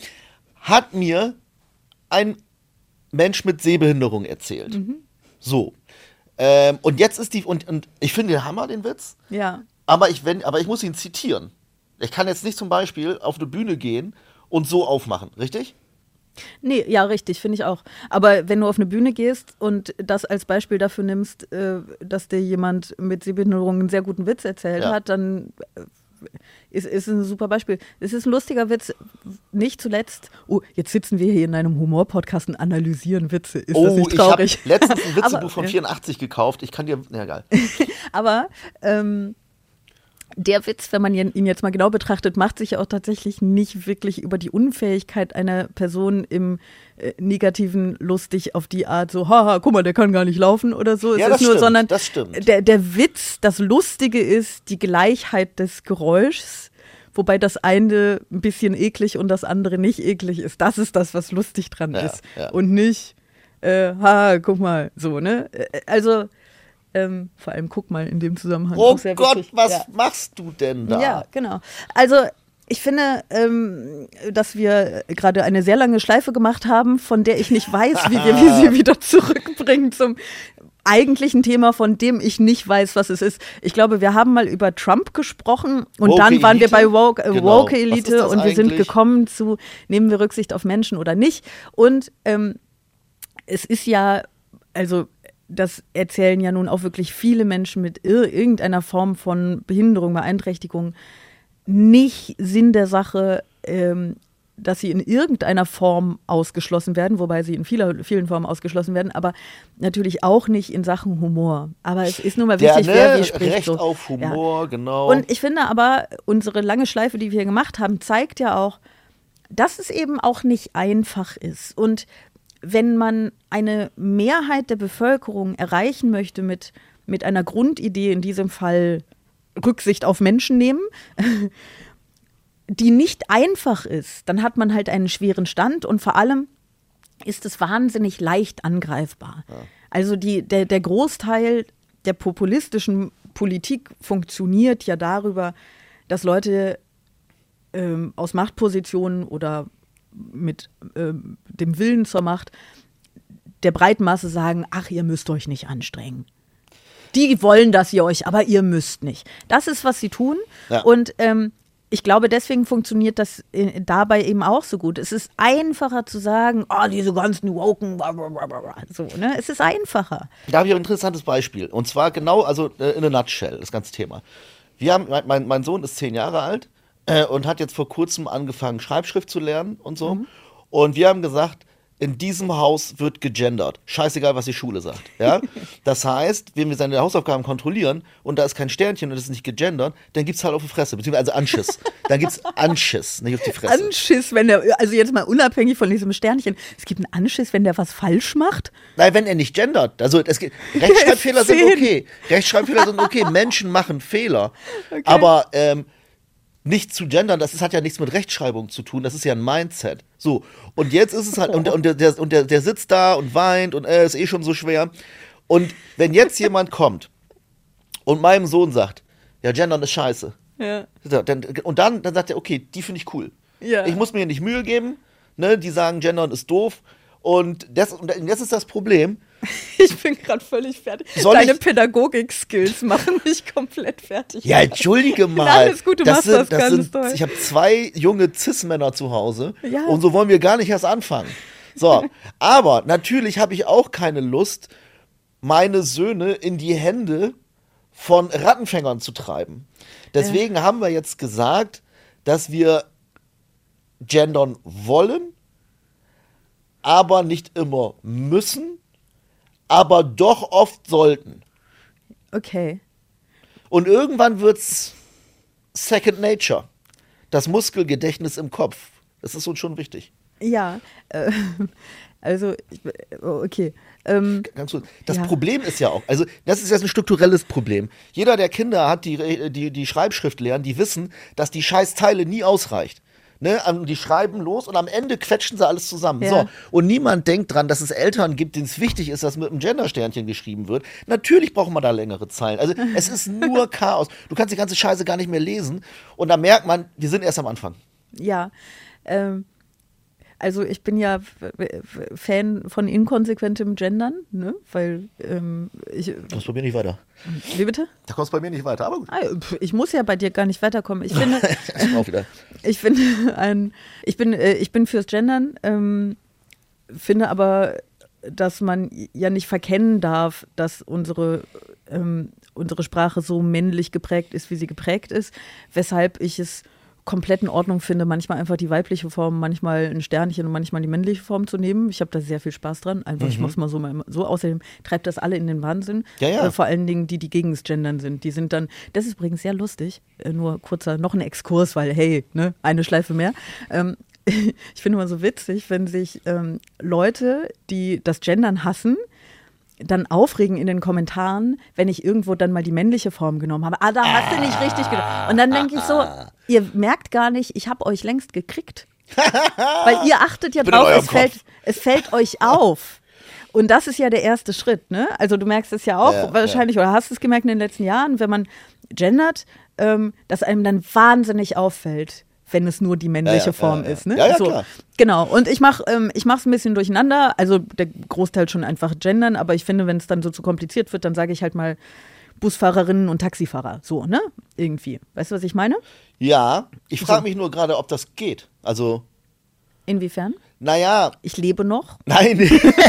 Hat mir ein Mensch mit Sehbehinderung erzählt. Mhm. So. Ähm, und jetzt ist die, und, und ich finde den Hammer, den Witz, Ja. aber ich, wenn, aber ich muss ihn zitieren. Ich kann jetzt nicht zum Beispiel auf eine Bühne gehen und so aufmachen, richtig? Nee, ja, richtig, finde ich auch. Aber wenn du auf eine Bühne gehst und das als Beispiel dafür nimmst, äh, dass dir jemand mit Sehbehinderung einen sehr guten Witz erzählt Ja. hat, dann äh, ist, ist ein super Beispiel. Es ist ein lustiger Witz, nicht zuletzt, oh, jetzt sitzen wir hier in einem Humor-Podcast und analysieren Witze. Ist das nicht ich habe traurig? letztens ein Witzebuch Aber, von ja. vierundachtzig gekauft. Ich kann dir, ja geil. Aber ähm, der Witz, wenn man ihn jetzt mal genau betrachtet, macht sich ja auch tatsächlich nicht wirklich über die Unfähigkeit einer Person im äh, Negativen lustig auf die Art so, haha, guck mal, der kann gar nicht laufen oder so. Es Ja, ist das nur, stimmt, sondern das stimmt. Der, der Witz, das Lustige ist die Gleichheit des Geräuschs, wobei das eine ein bisschen eklig und das andere nicht eklig ist. Das ist das, was lustig dran Ja, ist. ja. Und nicht, äh, haha, guck mal, so, ne? Äh, Also, ähm, vor allem guck mal in dem Zusammenhang. Oh auch sehr Gott, witzig. was Ja. machst du denn da? Ja, genau. Also ich finde, ähm, dass wir gerade eine sehr lange Schleife gemacht haben, von der ich nicht weiß, wie wir wie sie wieder zurückbringen zum eigentlichen Thema, von dem ich nicht weiß, was es ist. Ich glaube, wir haben mal über Trump gesprochen und Woke dann waren wir Elite? bei Woke, äh, Genau. Woke Was ist Elite das und wir sind eigentlich? gekommen zu, nehmen wir Rücksicht auf Menschen oder nicht. Und ähm, es ist ja, also das erzählen ja nun auch wirklich viele Menschen mit ir- irgendeiner Form von Behinderung, Beeinträchtigung, nicht Sinn der Sache, ähm, dass sie in irgendeiner Form ausgeschlossen werden, wobei sie in vieler, vielen Formen ausgeschlossen werden, aber natürlich auch nicht in Sachen Humor. Aber es ist nun mal Der, wichtig, ne, wer wie spricht. Recht so. auf Humor, Ja. genau. Und ich finde aber, unsere lange Schleife, die wir hier gemacht haben, zeigt ja auch, dass es eben auch nicht einfach ist. Und wenn man eine Mehrheit der Bevölkerung erreichen möchte mit, mit einer Grundidee, in diesem Fall Rücksicht auf Menschen nehmen, die nicht einfach ist, dann hat man halt einen schweren Stand und vor allem ist es wahnsinnig leicht angreifbar. Ja. Also die, der, der Großteil der populistischen Politik funktioniert ja darüber, dass Leute ähm, aus Machtpositionen oder mit ähm, dem Willen zur Macht der breiten Masse sagen, ach, ihr müsst euch nicht anstrengen. Die wollen, dass ihr euch, aber ihr müsst nicht. Das ist, was sie tun. Ja. Und ähm, ich glaube, deswegen funktioniert das äh, dabei eben auch so gut. Es ist einfacher zu sagen, oh, diese ganzen Woken, so, ne? Es ist einfacher. Da habe ich ein interessantes Beispiel. Und zwar genau, also äh, in a nutshell, das ganze Thema. Wir haben, mein, mein Sohn ist zehn Jahre alt äh, und hat jetzt vor kurzem angefangen, Schreibschrift zu lernen und so. Mhm. Und wir haben gesagt, in diesem Haus wird gegendert. Scheißegal, was die Schule sagt. Ja? Das heißt, wenn wir seine Hausaufgaben kontrollieren und da ist kein Sternchen und es ist nicht gegendert, dann gibt es halt auf die Fresse, beziehungsweise also Anschiss. Dann gibt es Anschiss, nicht auf die Fresse. Anschiss, wenn der, also jetzt mal unabhängig von diesem Sternchen, es gibt einen Anschiss, wenn der was falsch macht? Nein, wenn er nicht gendert. Also es geht, Rechtschreibfehler sind okay. Rechtschreibfehler sind okay. Menschen machen Fehler. Okay. Aber ähm, nicht zu gendern, das ist, hat ja nichts mit Rechtschreibung zu tun, das ist ja ein Mindset. So, und jetzt ist es halt, und, und, der, und der, der sitzt da und weint und äh, ist eh schon so schwer. Und wenn jetzt jemand kommt und meinem Sohn sagt, ja, gendern ist scheiße. Ja. Dann, und dann, dann sagt er, okay, die finde ich cool. Ja. Ich muss mir nicht Mühe geben, ne? Die sagen, gendern ist doof. Und das, und das ist das Problem. Ich bin gerade völlig fertig. Soll Deine ich- Pädagogik-Skills machen mich komplett fertig. Ja, entschuldige mal. Alles gut, du das machst das sind, das ganz sind, toll. Ich habe zwei junge Cis-Männer zu Hause Ja. und so wollen wir gar nicht erst anfangen. So, aber natürlich habe ich auch keine Lust, meine Söhne in die Hände von Rattenfängern zu treiben. Deswegen ja. haben wir jetzt gesagt, dass wir gendern wollen, aber nicht immer müssen, aber doch oft sollten. Okay. Und irgendwann wird's Second Nature. Das Muskelgedächtnis im Kopf. Das ist uns schon wichtig. Ja, äh, also, ich, okay. Ähm, Ganz kurz. Das ja. Problem ist ja auch, also das ist jetzt ein strukturelles Problem. Jeder, der Kinder hat, die die, die Schreibschrift lernen, die wissen, dass die Scheißteile nie ausreicht. Ne, die schreiben los und am Ende quetschen sie alles zusammen. Ja. So. Und niemand denkt dran, dass es Eltern gibt, denen es wichtig ist, dass mit einem Gendersternchen geschrieben wird. Natürlich braucht man da längere Zeilen. Also es ist nur Chaos. Du kannst die ganze Scheiße gar nicht mehr lesen. Und da merkt man, wir sind erst am Anfang. Ja, ähm, also ich bin ja Fan von inkonsequentem Gendern, ne? Weil ähm, ich. Du kommst bei mir nicht weiter. Wie bitte? Da kommst bei mir nicht weiter, aber gut. Ah, ich muss ja bei dir gar nicht weiterkommen. Ich finde, auch wieder. ich finde ein, ich bin, äh, ich bin fürs Gendern, ähm, finde aber, dass man ja nicht verkennen darf, dass unsere ähm, unsere Sprache so männlich geprägt ist, wie sie geprägt ist, weshalb ich es komplett in Ordnung finde, manchmal einfach die weibliche Form, manchmal ein Sternchen und manchmal die männliche Form zu nehmen. Ich habe da sehr viel Spaß dran. Einfach, mhm. ich mache es mal so, mal so. Außerdem treibt das alle in den Wahnsinn. Ja, ja. Äh, vor allen Dingen die, die gegen das Gendern sind. Die sind dann, das ist übrigens sehr lustig, äh, nur kurzer, noch ein Exkurs, weil hey, ne, eine Schleife mehr. Ähm, ich finde immer so witzig, wenn sich ähm, Leute, die das Gendern hassen, dann aufregen in den Kommentaren, wenn ich irgendwo dann mal die männliche Form genommen habe. Ah, da hast du nicht richtig genommen. Und dann denke ich so, ihr merkt gar nicht, ich habe euch längst gekriegt. Weil ihr achtet ja drauf, es fällt, es fällt euch auf. Und das ist ja der erste Schritt, ne? Also du merkst es ja auch ja, wahrscheinlich, ja. oder hast es gemerkt in den letzten Jahren, wenn man gendert, ähm, dass einem dann wahnsinnig auffällt, wenn es nur die männliche ja, ja, Form ja, ja. ist. Ne? Ja, ja, so, klar. Genau, und ich mache ähm, ich mache es ein bisschen durcheinander, also der Großteil schon einfach gendern, aber ich finde, wenn es dann so zu kompliziert wird, dann sage ich halt mal Busfahrerinnen und Taxifahrer, so, ne? Irgendwie. Weißt du, was ich meine? Ja, ich frage mich nur gerade, ob das geht. Also inwiefern? Naja. Ich lebe noch? Nein.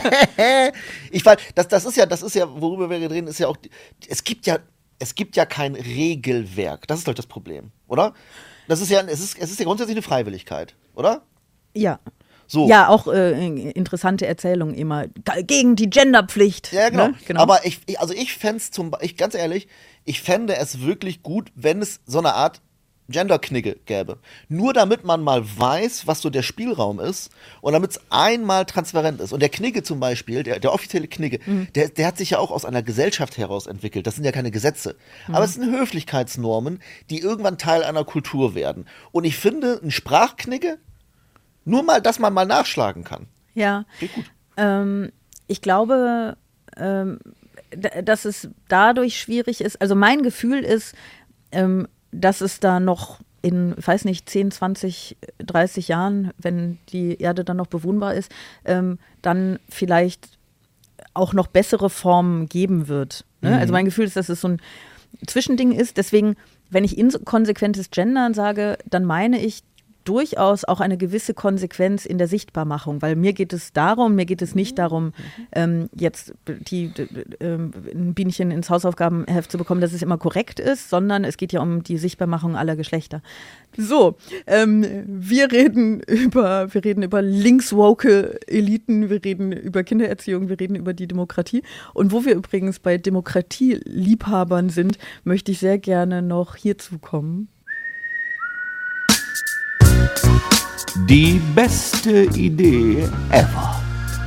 ich weiß, das, das ist ja, das ist ja, worüber wir reden, ist ja auch, es gibt ja, es gibt ja kein Regelwerk. Das ist halt das Problem, oder? Das ist ja, es ist, es ist ja grundsätzlich eine Freiwilligkeit, oder? Ja. So. Ja, auch äh, interessante Erzählungen immer. Gegen die Genderpflicht. Ja, genau. Ne? genau. Aber ich, ich, also ich fände es zum ich ganz ehrlich, ich fände es wirklich gut, wenn es so eine Art Gender-Knigge gäbe. Nur damit man mal weiß, was so der Spielraum ist und damit es einmal transparent ist. Und der Knigge zum Beispiel, der, der offizielle Knigge, mhm. der, der hat sich ja auch aus einer Gesellschaft heraus entwickelt. Das sind ja keine Gesetze. Mhm. Aber es sind Höflichkeitsnormen, die irgendwann Teil einer Kultur werden. Und ich finde, ein Sprachknigge, nur mal, dass man mal nachschlagen kann. Ja. Geht gut. Ähm, ich glaube, ähm, d- dass es dadurch schwierig ist. Also mein Gefühl ist, ähm, dass es da noch in, ich weiß nicht, zehn, zwanzig, dreißig Jahren, wenn die Erde dann noch bewohnbar ist, ähm, dann vielleicht auch noch bessere Formen geben wird. Ne? Mhm. Also mein Gefühl ist, dass es so ein Zwischending ist. Deswegen, wenn ich inkonsequentes Gendern sage, dann meine ich durchaus auch eine gewisse Konsequenz in der Sichtbarmachung, weil mir geht es darum, mir geht es nicht darum, ähm, jetzt die, die, ähm, ein Bienchen ins Hausaufgabenheft zu bekommen, dass es immer korrekt ist, sondern es geht ja um die Sichtbarmachung aller Geschlechter. So, ähm, wir reden über, wir reden über linkswoke Eliten, wir reden über Kindererziehung, wir reden über die Demokratie. Und wo wir übrigens bei Demokratieliebhabern sind, möchte ich sehr gerne noch hierzu kommen. Die beste Idee ever.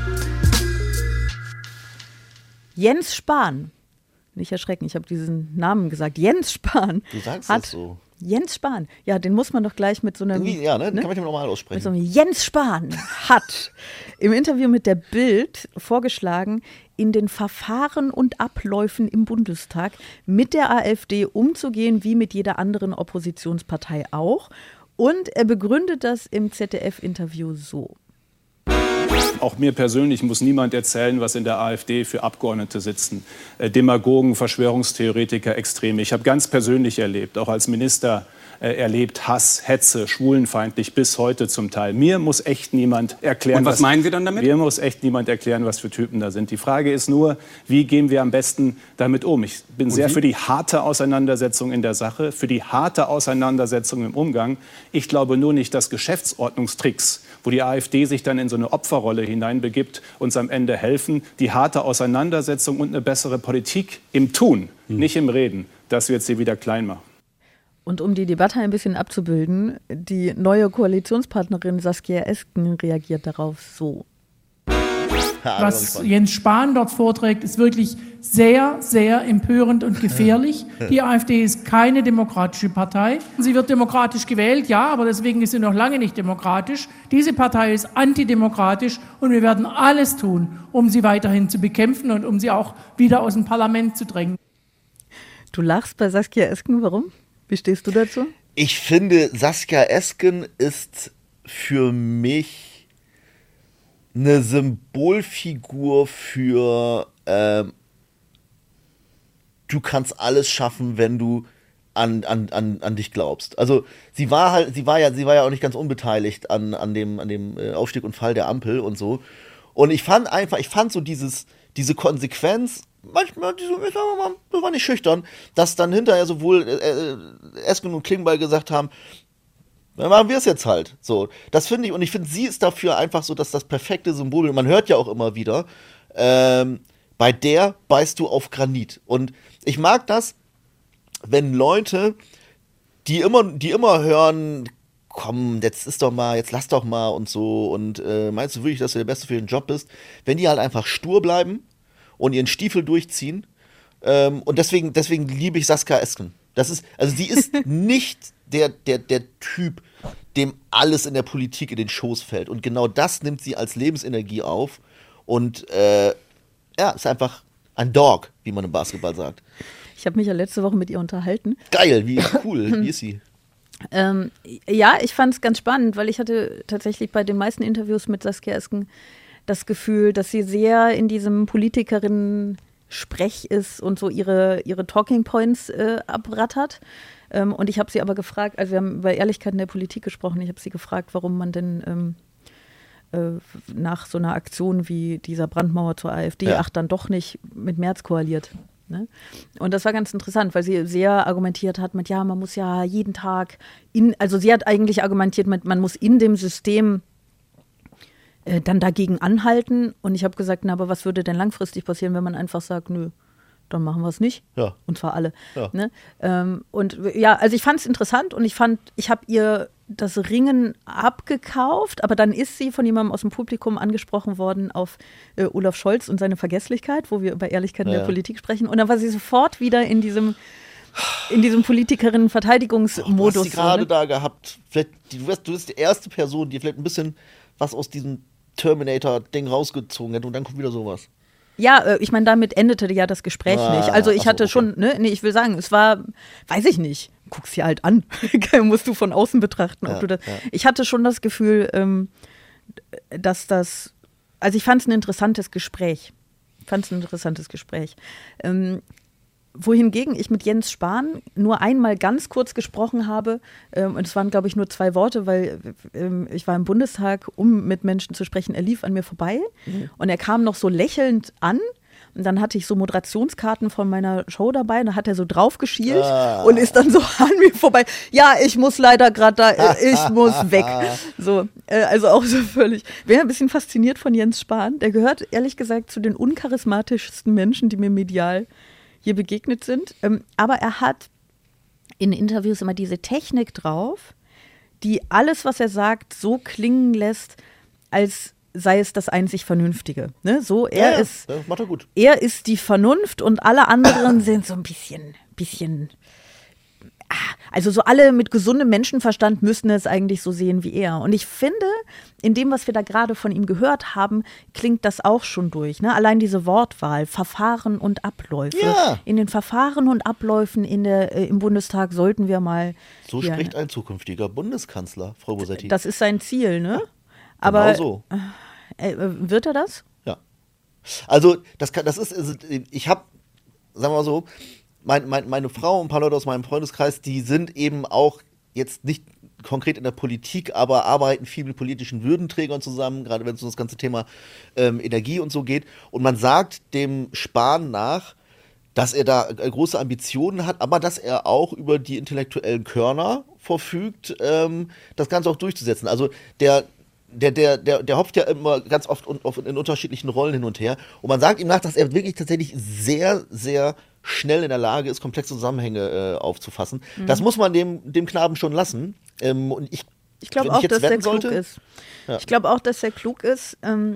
Jens Spahn, nicht erschrecken, ich habe diesen Namen gesagt, Jens Spahn. Du sagst hat, das so. Jens Spahn, ja, den muss man doch gleich mit so einem... Irgendwie, ja, ne? Den ne? kann man nicht normal aussprechen. Mit so einem Jens Spahn hat im Interview mit der Bild vorgeschlagen, in den Verfahren und Abläufen im Bundestag mit der AfD umzugehen, wie mit jeder anderen Oppositionspartei auch. Und er begründet das im Z D F-Interview so. Auch mir persönlich muss niemand erzählen, was in der AfD für Abgeordnete sitzen. Äh, Demagogen, Verschwörungstheoretiker, Extreme. Ich habe ganz persönlich erlebt, auch als Minister äh, erlebt, Hass, Hetze, schwulenfeindlich bis heute zum Teil. Mir muss echt niemand erklären. Und was, was meinen Sie dann damit? Mir muss echt niemand erklären, was für Typen da sind. Die Frage ist nur, wie gehen wir am besten damit um? Ich bin sehr für die harte Auseinandersetzung in der Sache, für die harte Auseinandersetzung im Umgang. Ich glaube nur nicht, dass Geschäftsordnungstricks, wo die AfD sich dann in so eine Opferrolle hineinbegibt, uns am Ende helfen. Die harte Auseinandersetzung und eine bessere Politik im Tun, hm. nicht im Reden, das wird sie wieder klein machen. Und um die Debatte ein bisschen abzubilden, die neue Koalitionspartnerin Saskia Esken reagiert darauf so. Was Jens Spahn dort vorträgt, ist wirklich sehr, sehr empörend und gefährlich. Die AfD ist keine demokratische Partei. Sie wird demokratisch gewählt, ja, aber deswegen ist sie noch lange nicht demokratisch. Diese Partei ist antidemokratisch und wir werden alles tun, um sie weiterhin zu bekämpfen und um sie auch wieder aus dem Parlament zu drängen. Du lachst bei Saskia Esken, warum? Wie stehst du dazu? Ich finde, Saskia Esken ist für mich eine Symbolfigur für ähm, du kannst alles schaffen, wenn du an, an, an, an dich glaubst. Also sie war halt, sie war ja, sie war ja auch nicht ganz unbeteiligt an, an dem, an dem Aufstieg und Fall der Ampel und so. Und ich fand einfach, ich fand so dieses, diese Konsequenz, manchmal, diese, ich sag mal, das war nicht schüchtern, dass dann hinterher sowohl äh, Esken und Klingbeil gesagt haben, dann machen wir es jetzt halt. So, das finde ich, und ich finde, sie ist dafür einfach so, dass das perfekte Symbol, und man hört ja auch immer wieder, ähm, bei der beißt du auf Granit. Und ich mag das, wenn Leute, die immer, die immer hören, komm, jetzt ist doch mal, jetzt lass doch mal und so, und äh, meinst du wirklich, dass du der Beste für den Job bist, wenn die halt einfach stur bleiben und ihren Stiefel durchziehen. Ähm, und deswegen, deswegen liebe ich Saskia Esken. Das ist, also sie ist nicht der, der, der Typ, dem alles in der Politik in den Schoß fällt. Und genau das nimmt sie als Lebensenergie auf. Und äh, ja, ist einfach ein Dog, wie man im Basketball sagt. Ich habe mich ja letzte Woche mit ihr unterhalten. Geil, wie cool, wie ist sie? Ähm, ja, ich fand es ganz spannend, weil ich hatte tatsächlich bei den meisten Interviews mit Saskia Esken das Gefühl, dass sie sehr in diesem Politikerinnen-Sprech ist und so ihre, ihre Talking Points äh, abrattert. Ähm, und ich habe sie aber gefragt, also wir haben über Ehrlichkeit in der Politik gesprochen, ich habe sie gefragt, warum man denn ähm, äh, nach so einer Aktion wie dieser Brandmauer zur AfD, Ja. ach, dann doch nicht mit Merz koaliert. Ne? Und das war ganz interessant, weil sie sehr argumentiert hat mit, ja, man muss ja jeden Tag, in, also sie hat eigentlich argumentiert mit, man muss in dem System äh, dann dagegen anhalten. Und ich habe gesagt, na, aber was würde denn langfristig passieren, wenn man einfach sagt, nö, dann machen wir es nicht. Ja. Und zwar alle. Ja. Ne? Ähm, und ja, also ich fand es interessant und ich fand, ich habe ihr das Ringen abgekauft, aber dann ist sie von jemandem aus dem Publikum angesprochen worden auf äh, Olaf Scholz und seine Vergesslichkeit, wo wir über Ehrlichkeit in Ja. der Politik sprechen. Und dann war sie sofort wieder in diesem, in diesem Du Politikerinnen-Verteidigungsmodus. hast sie gerade da gehabt. Vielleicht, du, wirst, du bist die erste Person, die vielleicht ein bisschen was aus diesem Terminator-Ding rausgezogen hätte und dann kommt wieder sowas. Ja, äh, ich meine, damit endete ja das Gespräch Ah, nicht. Also ich ach so, hatte okay. schon, ne, nee, ich will sagen, es war, weiß ich nicht, guck's dir halt an. Musst du von außen betrachten, ob Ja, du das. ja. Ich hatte schon das Gefühl, ähm, dass das, also ich fand es ein interessantes Gespräch. Ich fand es ein interessantes Gespräch. Ähm, wohingegen ich mit Jens Spahn nur einmal ganz kurz gesprochen habe, ähm, und es waren, glaube ich, nur zwei Worte, weil ähm, ich war im Bundestag, um mit Menschen zu sprechen. Er lief an mir vorbei Mhm. und er kam noch so lächelnd an. Und dann hatte ich so Moderationskarten von meiner Show dabei und da hat er so drauf geschielt Ah. und ist dann so an mir vorbei. Ja, ich muss leider gerade da, äh, ich muss weg. So, äh, also auch so völlig. Bin ein bisschen fasziniert von Jens Spahn. Der gehört ehrlich gesagt zu den uncharismatischsten Menschen, die mir medial hier begegnet sind. Ähm, aber er hat in Interviews immer diese Technik drauf, die alles, was er sagt, so klingen lässt, als sei es das einzig Vernünftige. Ne? So, er Ja, ja, ist, das macht er gut. er ist die Vernunft und alle anderen sind so ein bisschen, bisschen, ah, also so alle mit gesundem Menschenverstand müssten es eigentlich so sehen wie er. Und ich finde, in dem, was wir da gerade von ihm gehört haben, klingt das auch schon durch. Ne? Allein diese Wortwahl, Verfahren und Abläufe. Ja. In den Verfahren und Abläufen in der, äh, im Bundestag sollten wir mal. So hier- spricht ein zukünftiger Bundeskanzler, Frau Bosetti. Das ist sein Ziel, ne? Aber genau so. äh, wird er das? Ja. Also, das, kann, das ist, also, ich habe, sagen wir mal so, mein, mein, meine Frau und ein paar Leute aus meinem Freundeskreis, die sind eben auch jetzt nicht konkret in der Politik, aber arbeiten viel mit politischen Würdenträgern zusammen, gerade wenn es um das ganze Thema ähm, Energie und so geht. Und man sagt dem Spahn nach, dass er da äh, große Ambitionen hat, aber dass er auch über die intellektuellen Körner verfügt, ähm, das Ganze auch durchzusetzen. Also der Der, der, der, der hopft ja immer ganz oft und, auf, in unterschiedlichen Rollen hin und her. Und man sagt ihm nach, dass er wirklich tatsächlich sehr, sehr schnell in der Lage ist, komplexe Zusammenhänge äh, aufzufassen. Mhm. Das muss man dem, dem Knaben schon lassen. Ähm, und ich, Ich glaube wenn ich auch, jetzt dass der wetten klug sollte- ist. Ja. Ich glaube auch, dass er klug ist. Ähm,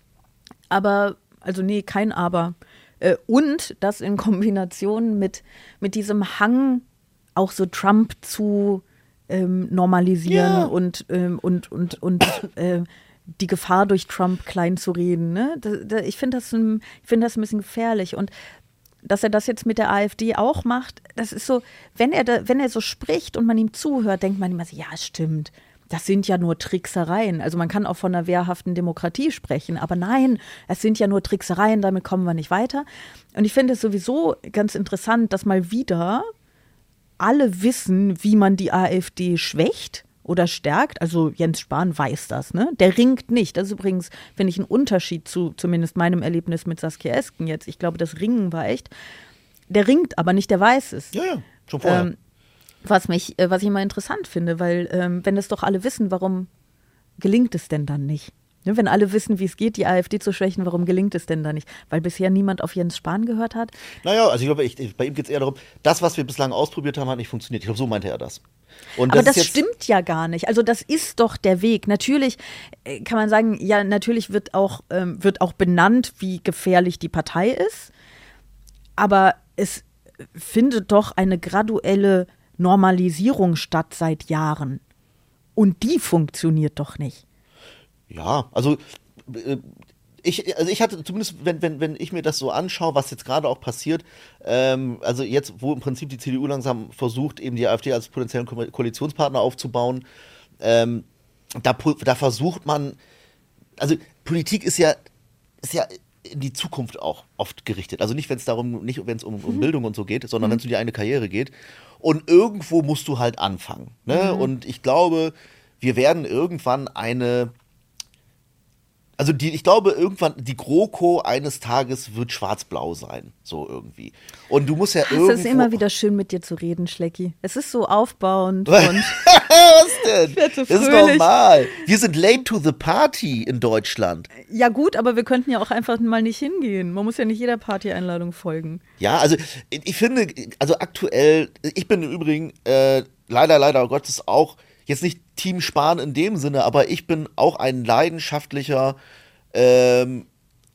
aber, also nee, kein Aber. Äh, und das in Kombination mit, mit diesem Hang auch so Trump zu ähm, normalisieren Ja. und, ähm, und, und, und äh, die Gefahr durch Trump klein zu reden. Ne? Da, da, ich finde das, ein- ich find das ein bisschen gefährlich. Und dass er das jetzt mit der AfD auch macht, das ist so, wenn er, da, wenn er so spricht und man ihm zuhört, denkt man immer so, ja, stimmt. Das sind ja nur Tricksereien. Also man kann auch von einer wehrhaften Demokratie sprechen, aber nein, es sind ja nur Tricksereien, damit kommen wir nicht weiter. Und ich finde es sowieso ganz interessant, dass mal wieder alle wissen, wie man die AfD schwächt oder stärkt. Also Jens Spahn weiß das, ne? Der ringt nicht. Das ist übrigens, finde ich, ein Unterschied zu zumindest meinem Erlebnis mit Saskia Esken jetzt. Ich glaube, das Ringen war echt. Der ringt aber nicht, der weiß es. Ja, ja, schon vorher. Ähm, was mich, äh, was ich immer interessant finde, weil ähm, wenn das doch alle wissen, warum gelingt es denn dann nicht? Ne, wenn alle wissen, wie es geht, die AfD zu schwächen, warum gelingt es denn dann nicht? Weil bisher niemand auf Jens Spahn gehört hat. Naja, also ich glaube, ich, bei ihm geht es eher darum, das, was wir bislang ausprobiert haben, hat nicht funktioniert. Ich glaube, so meinte er das. Und Aber das, ist jetzt, stimmt ja gar nicht. Also das ist doch der Weg. Natürlich äh, kann man sagen, ja, natürlich wird auch, ähm, wird auch benannt, wie gefährlich die Partei ist. Aber es findet doch eine graduelle Normalisierung statt seit Jahren. Und die funktioniert doch nicht. Ja, also äh, ich, also ich hatte zumindest, wenn, wenn, wenn ich mir das so anschaue, was jetzt gerade auch passiert, ähm, also jetzt, wo im Prinzip die C D U langsam versucht, eben die AfD als potenziellen Ko- Koalitionspartner aufzubauen, ähm, da, pu- da versucht man, also Politik ist ja, ist ja in die Zukunft auch oft gerichtet. Also nicht, wenn es darum, nicht wenn es um, um Bildung und so geht, sondern wenn es um die eigene Karriere geht. Und irgendwo musst du halt anfangen. Ne? Mhm. Und ich glaube, wir werden irgendwann eine, also die, ich glaube, irgendwann, die GroKo eines Tages wird schwarz-blau sein. So irgendwie. Und du musst ja Es irgendwo. ist immer wieder schön, mit dir zu reden, Schlecki. Es ist so aufbauend und Was denn? werd so Das ist fröhlich. normal. Wir sind late to the party in Deutschland. ja gut, aber wir könnten ja auch einfach mal nicht hingehen. Man muss ja nicht jeder Party-Einladung folgen. Ja, also ich finde, also aktuell, ich bin im Übrigen äh, leider, leider Gottes auch jetzt nicht Team Spahn in dem Sinne, aber ich bin auch ein leidenschaftlicher, ähm,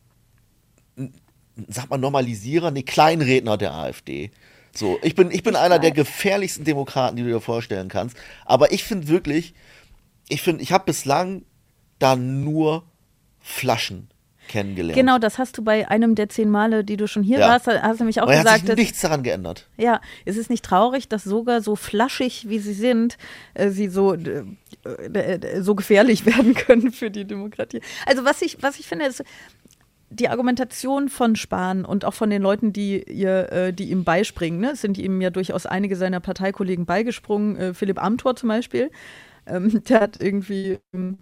sag mal Normalisierer, nee, Kleinredner der AfD. So, ich bin, ich bin einer der gefährlichsten Demokraten, die du dir vorstellen kannst. Aber ich finde wirklich, ich finde, ich habe bislang da nur Flaschen kennengelernt. Genau, das hast du bei einem der zehn Male, die du schon hier Ja. warst, hast du nämlich auch Aber hat gesagt, sich dass, nichts daran geändert. ja, es ist nicht traurig, dass sogar so flaschig, wie sie sind, äh, sie so, äh, äh, so gefährlich werden können für die Demokratie. Also was ich, was ich finde, ist die Argumentation von Spahn und auch von den Leuten, die, ihr, äh, die ihm beispringen, ne? Es sind ihm ja durchaus einige seiner Parteikollegen beigesprungen, äh, Philipp Amthor zum Beispiel, ähm, der hat irgendwie ähm,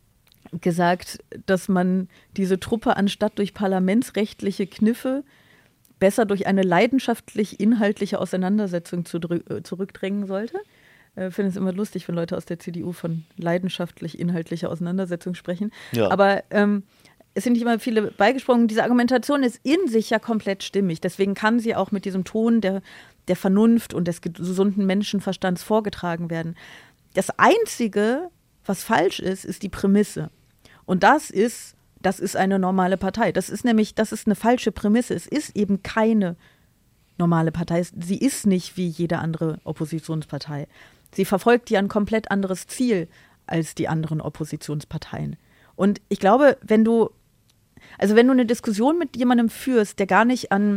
gesagt, dass man diese Truppe anstatt durch parlamentsrechtliche Kniffe besser durch eine leidenschaftlich-inhaltliche Auseinandersetzung zu drü- äh, zurückdrängen sollte. Ich äh, finde es immer lustig, wenn Leute aus der C D U von leidenschaftlich-inhaltlicher Auseinandersetzung sprechen. Ja. Aber ähm, es sind nicht immer viele beigesprungen. Diese Argumentation ist in sich ja komplett stimmig. Deswegen kann sie auch mit diesem Ton der, der Vernunft und des gesunden Menschenverstands vorgetragen werden. Das Einzige, was falsch ist, ist die Prämisse. Und das ist, das ist eine normale Partei. Das ist nämlich, das ist eine falsche Prämisse. Es ist eben keine normale Partei. Sie ist nicht wie jede andere Oppositionspartei. Sie verfolgt ja ein komplett anderes Ziel als die anderen Oppositionsparteien. Und ich glaube, wenn du, also wenn du eine Diskussion mit jemandem führst, der gar nicht an,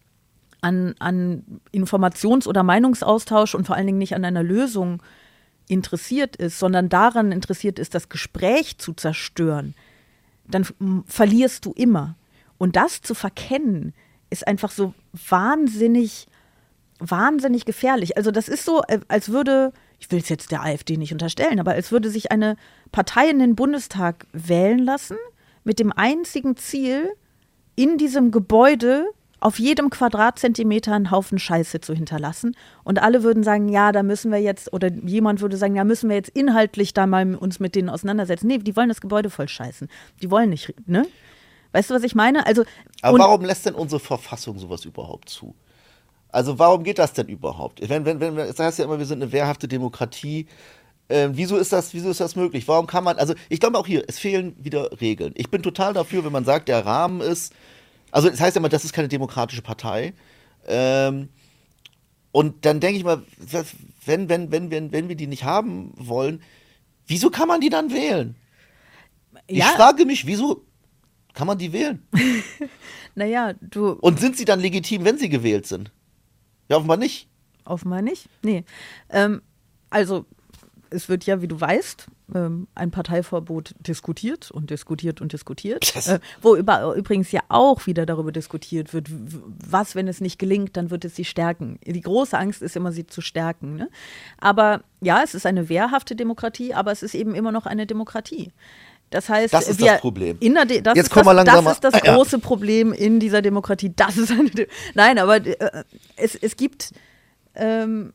an, an Informations- oder Meinungsaustausch und vor allen Dingen nicht an einer Lösung interessiert ist, sondern daran interessiert ist, das Gespräch zu zerstören, dann f- verlierst du immer. Und das zu verkennen, ist einfach so wahnsinnig, wahnsinnig gefährlich. Also das ist so, äh, als würde, ich will es jetzt der AfD nicht unterstellen, aber als würde sich eine Partei in den Bundestag wählen lassen, mit dem einzigen Ziel, in diesem Gebäude auf jedem Quadratzentimeter einen Haufen Scheiße zu hinterlassen. Und alle würden sagen, ja, da müssen wir jetzt, oder jemand würde sagen, ja, müssen wir jetzt inhaltlich da mal uns mit denen auseinandersetzen. Nee, die wollen das Gebäude voll scheißen. Die wollen nicht, ne? Weißt du, was ich meine? Also, Aber und- warum lässt denn unsere Verfassung sowas überhaupt zu? Also warum geht das denn überhaupt? Wenn, wenn, wenn, das heißt ja immer, wir sind eine wehrhafte Demokratie. Ähm, wieso ist das, wieso ist das möglich? Warum kann man, also ich glaube auch hier, es fehlen wieder Regeln. Ich bin total dafür, wenn man sagt, der Rahmen ist, also das heißt ja immer, das ist keine demokratische Partei. Ähm, Und dann denke ich mal, wenn, wenn, wenn, wenn, wenn wir die nicht haben wollen, wieso kann man die dann wählen? Ich Ja. frage mich, wieso kann man die wählen? Naja, du, Und sind sie dann legitim, wenn sie gewählt sind? Ja, offenbar nicht. offenbar nicht. Nee. Ähm, also, es wird ja, wie du weißt, ähm, ein Parteiverbot diskutiert und diskutiert und diskutiert. Das- Äh, wo über, übrigens ja auch wieder darüber diskutiert wird, w- was, wenn es nicht gelingt, dann wird es sie stärken. Die große Angst ist immer, sie zu stärken. Ne? Aber ja, es ist eine wehrhafte Demokratie, aber es ist eben immer noch eine Demokratie. Das heißt, Das ist wir das Problem. In der De- das Jetzt ist kommen das, wir langsam das ist das mal- ja. große Problem in dieser Demokratie. Das ist eine De- Nein, aber äh, es, es gibt ähm,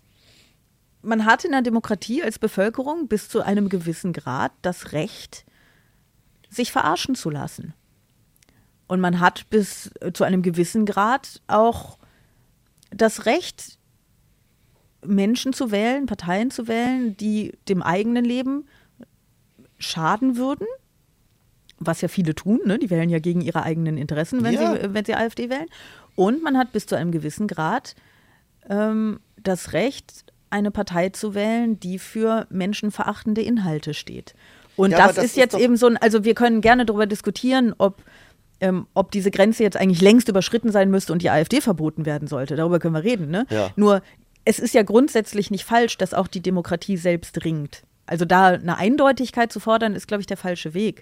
man hat in der Demokratie als Bevölkerung bis zu einem gewissen Grad das Recht, sich verarschen zu lassen. Und man hat bis zu einem gewissen Grad auch das Recht, Menschen zu wählen, Parteien zu wählen, die dem eigenen Leben schaden würden. Was ja viele tun, ne? Die wählen ja gegen ihre eigenen Interessen, wenn, Ja. sie, wenn sie AfD wählen. Und man hat bis zu einem gewissen Grad ähm, das Recht, eine Partei zu wählen, die für menschenverachtende Inhalte steht. Und Ja, aber das, das ist ist jetzt doch- eben so ein, also wir können gerne darüber diskutieren, ob, ähm, ob diese Grenze jetzt eigentlich längst überschritten sein müsste und die AfD verboten werden sollte. Darüber können wir reden, ne? Ja. Nur, es ist ja grundsätzlich nicht falsch, dass auch die Demokratie selbst ringt. Also da eine Eindeutigkeit zu fordern, ist, glaube ich, der falsche Weg.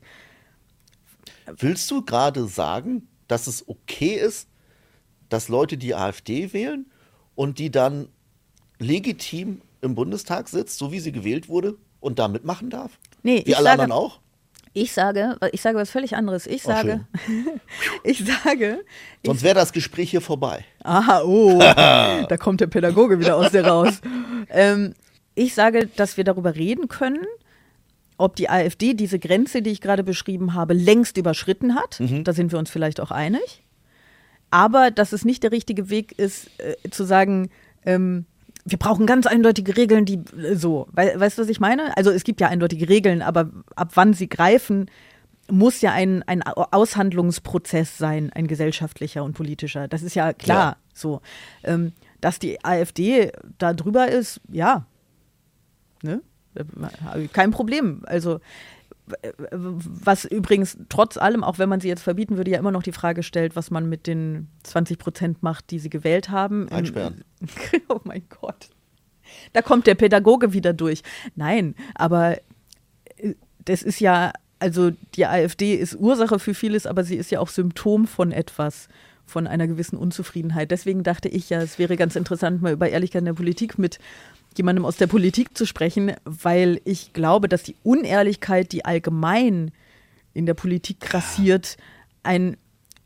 Willst du gerade sagen, dass es okay ist, dass Leute die AfD wählen und die dann legitim im Bundestag sitzt, so wie sie gewählt wurde und da mitmachen darf? Nee, Wie ich alle sage- anderen auch? Ich sage, ich sage was völlig anderes. Ich Oh, sage, ich sage, Sonst wäre das Gespräch hier vorbei. aha, oh, da kommt der Pädagoge wieder aus dir raus. Ähm, ich sage, dass wir darüber reden können, ob die AfD diese Grenze, die ich gerade beschrieben habe, längst überschritten hat. Da sind wir uns vielleicht auch einig. Aber dass es nicht der richtige Weg ist, äh, zu sagen, ähm, wir brauchen ganz eindeutige Regeln, die äh, so. Wei- weißt du, was ich meine? Also es gibt ja eindeutige Regeln, aber ab wann sie greifen, muss ja ein, ein Au- Aushandlungsprozess sein, ein gesellschaftlicher und politischer. Das ist ja klar Ja. so. Ähm, dass die AfD da drüber ist, ja. Ne? Äh, Kein Problem. Also äh, was übrigens trotz allem, auch wenn man sie jetzt verbieten würde, ja immer noch die Frage stellt, was man mit den zwanzig Prozent macht, die sie gewählt haben. Im- Einsperren. Oh mein Gott. Da kommt der Pädagoge wieder durch. Nein, aber äh, das ist ja, also die AfD ist Ursache für vieles, aber sie ist ja auch Symptom von etwas, von einer gewissen Unzufriedenheit. Deswegen dachte ich ja, es wäre ganz interessant, mal über Ehrlichkeit in der Politik mit jemandem aus der Politik zu sprechen, weil ich glaube, dass die Unehrlichkeit, die allgemein in der Politik grassiert, ein,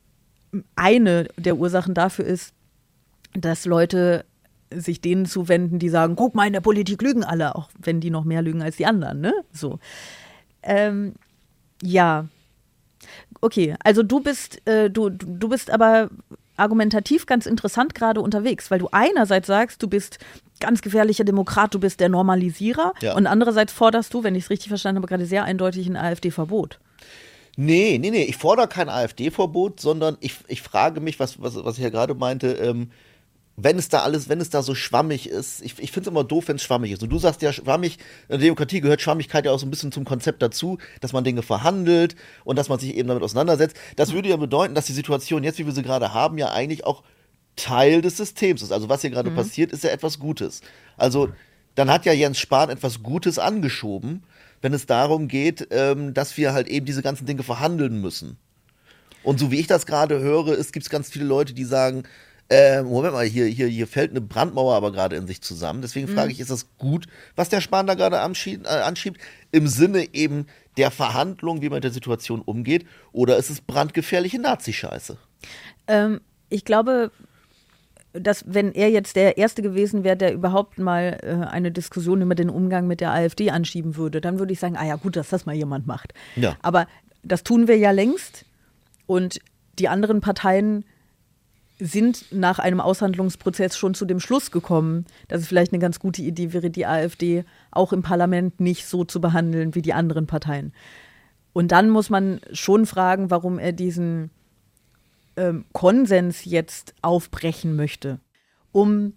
eine der Ursachen dafür ist, dass Leute sich denen zuwenden, die sagen, guck mal, in der Politik lügen alle, auch wenn die noch mehr lügen als die anderen, ne? So. Ähm, ja. Okay, also du bist, äh, du, du bist aber argumentativ ganz interessant gerade unterwegs, weil du einerseits sagst, du bist ganz gefährlicher Demokrat, du bist der Normalisierer Ja. und andererseits forderst du, wenn ich es richtig verstanden habe, gerade sehr eindeutig ein AfD-Verbot. Nee, nee, nee, ich fordere kein AfD-Verbot, sondern ich, ich frage mich, was, was, was ich ja gerade meinte, ähm, wenn es da alles, wenn es da so schwammig ist, ich, ich finde es immer doof, wenn es schwammig ist. Und du sagst ja, schwammig, in der Demokratie gehört Schwammigkeit ja auch so ein bisschen zum Konzept dazu, dass man Dinge verhandelt und dass man sich eben damit auseinandersetzt. Das würde ja bedeuten, dass die Situation jetzt, wie wir sie gerade haben, ja eigentlich auch Teil des Systems ist. Also was hier gerade passiert, ist ja etwas Gutes. Also dann hat ja Jens Spahn etwas Gutes angeschoben, wenn es darum geht, ähm, dass wir halt eben diese ganzen Dinge verhandeln müssen. Und so wie ich das gerade höre, es gibt ganz viele Leute, die sagen, äh, Moment mal, hier, hier, hier fällt eine Brandmauer aber gerade in sich zusammen. Deswegen frage ich, ist das gut, was der Spahn da gerade anschiebt, äh, anschiebt, im Sinne eben der Verhandlung, wie man mit der Situation umgeht, oder ist es brandgefährliche Nazi-Scheiße? Ähm, ich glaube, dass wenn er jetzt der Erste gewesen wäre, der überhaupt mal äh, eine Diskussion über den Umgang mit der AfD anschieben würde, dann würde ich sagen, ah ja gut, dass das mal jemand macht. Ja. Aber das tun wir ja längst und die anderen Parteien sind nach einem Aushandlungsprozess schon zu dem Schluss gekommen, dass es vielleicht eine ganz gute Idee wäre, die AfD auch im Parlament nicht so zu behandeln wie die anderen Parteien. Und dann muss man schon fragen, warum er diesen ähm, Konsens jetzt aufbrechen möchte, um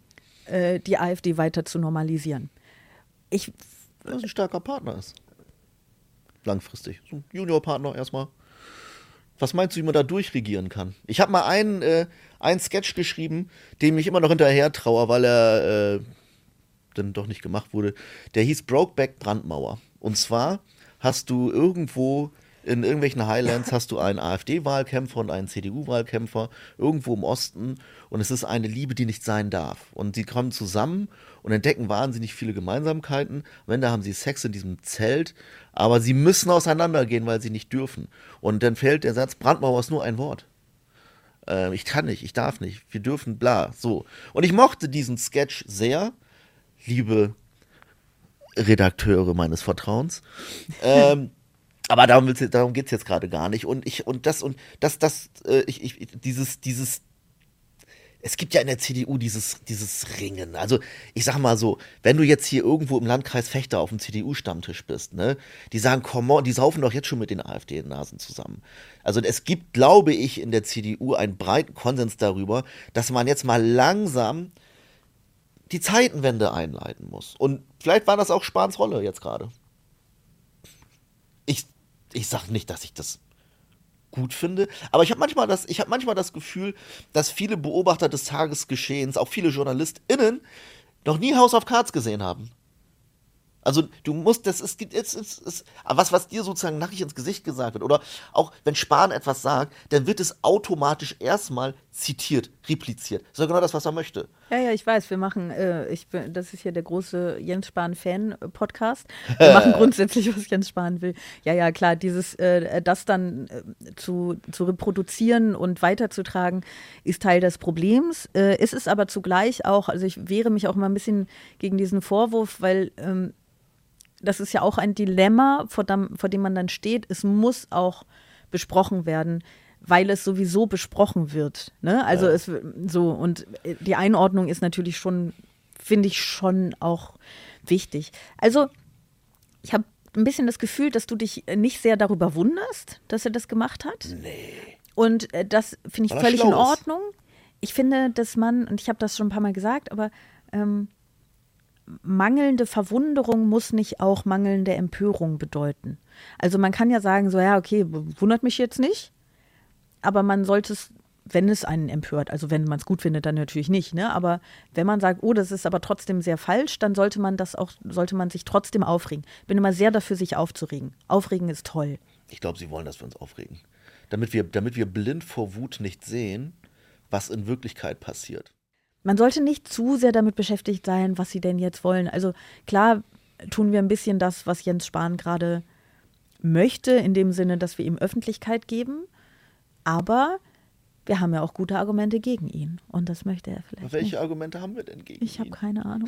äh, die AfD weiter zu normalisieren. Ich, Weil es ein starker Partner ist. Langfristig. So ein Juniorpartner erstmal. Was meinst du, wie man da durchregieren kann? Ich habe mal einen, äh, einen Sketch geschrieben, dem ich immer noch hinterher traue, weil er äh, dann doch nicht gemacht wurde. Der hieß Brokeback Brandmauer. Und zwar hast du irgendwo in irgendwelchen Highlands hast du einen AfD-Wahlkämpfer und einen C D U-Wahlkämpfer irgendwo im Osten und es ist eine Liebe, die nicht sein darf. Und sie kommen zusammen und entdecken wahnsinnig viele Gemeinsamkeiten. Am Ende haben sie Sex in diesem Zelt, aber sie müssen auseinandergehen, weil sie nicht dürfen. Und dann fällt der Satz, Brandmauer ist nur ein Wort. Äh, ich kann nicht, ich darf nicht, wir dürfen, bla, so. Und ich mochte diesen Sketch sehr, liebe Redakteure meines Vertrauens. ähm, Aber darum, darum geht es jetzt gerade gar nicht. Und ich, und das, und das, das, äh, ich, ich, dieses, dieses, es gibt ja in der C D U dieses, dieses Ringen. Also, ich sag mal so, wenn du jetzt hier irgendwo im Landkreis Vechta auf dem C D U-Stammtisch bist, ne, die sagen, come on, die saufen doch jetzt schon mit den AfD-Nasen zusammen. Also, es gibt, glaube ich, in der C D U einen breiten Konsens darüber, dass man jetzt mal langsam die Zeitenwende einleiten muss. Und vielleicht war das auch Spahns Rolle jetzt gerade. Ich Ich sage nicht, dass ich das gut finde, aber ich habe manchmal das, ich habe manchmal das Gefühl, dass viele Beobachter des Tagesgeschehens, auch viele JournalistInnen, noch nie House of Cards gesehen haben. Also du musst, das ist, es ist, ist was, was dir sozusagen nackig ins Gesicht gesagt wird. Oder auch wenn Spahn etwas sagt, dann wird es automatisch erstmal zitiert, repliziert. Das ist ja genau das, was er möchte. Ja, ja, ich weiß, wir machen, äh, ich bin, das ist hier der große Jens Spahn-Fan-Podcast. Wir machen grundsätzlich, was Jens Spahn will. Ja, ja, klar, dieses, äh, das dann äh, zu, zu reproduzieren und weiterzutragen, ist Teil des Problems. Äh, es ist aber zugleich auch, also ich wehre mich auch mal ein bisschen gegen diesen Vorwurf, weil ähm, das ist ja auch ein Dilemma, vor dem, vor dem man dann steht. Es muss auch besprochen werden, weil es sowieso besprochen wird. Ne? Also ja. es so, und die Einordnung ist natürlich schon, finde ich schon auch wichtig. Also ich habe ein bisschen das Gefühl, dass du dich nicht sehr darüber wunderst, dass er das gemacht hat. Nee. Und das finde ich völlig in Ordnung. Ich finde, dass man, und ich habe das schon ein paar Mal gesagt, aber ähm, mangelnde Verwunderung muss nicht auch mangelnde Empörung bedeuten. Also man kann ja sagen, so ja, okay, wundert mich jetzt nicht, aber man sollte es, wenn es einen empört, also wenn man es gut findet, dann natürlich nicht, ne? Aber wenn man sagt, oh, das ist aber trotzdem sehr falsch, dann sollte man das auch, sollte man sich trotzdem aufregen. Ich bin immer sehr dafür, sich aufzuregen. Aufregen ist toll. Ich glaube, sie wollen, dass wir uns aufregen. Damit wir, damit wir blind vor Wut nicht sehen, was in Wirklichkeit passiert. Man sollte nicht zu sehr damit beschäftigt sein, was sie denn jetzt wollen. Also klar tun wir ein bisschen das, was Jens Spahn gerade möchte, in dem Sinne, dass wir ihm Öffentlichkeit geben. Aber wir haben ja auch gute Argumente gegen ihn. Und das möchte er vielleicht Welche nicht. Argumente haben wir denn gegen ich ihn? Ich habe keine Ahnung.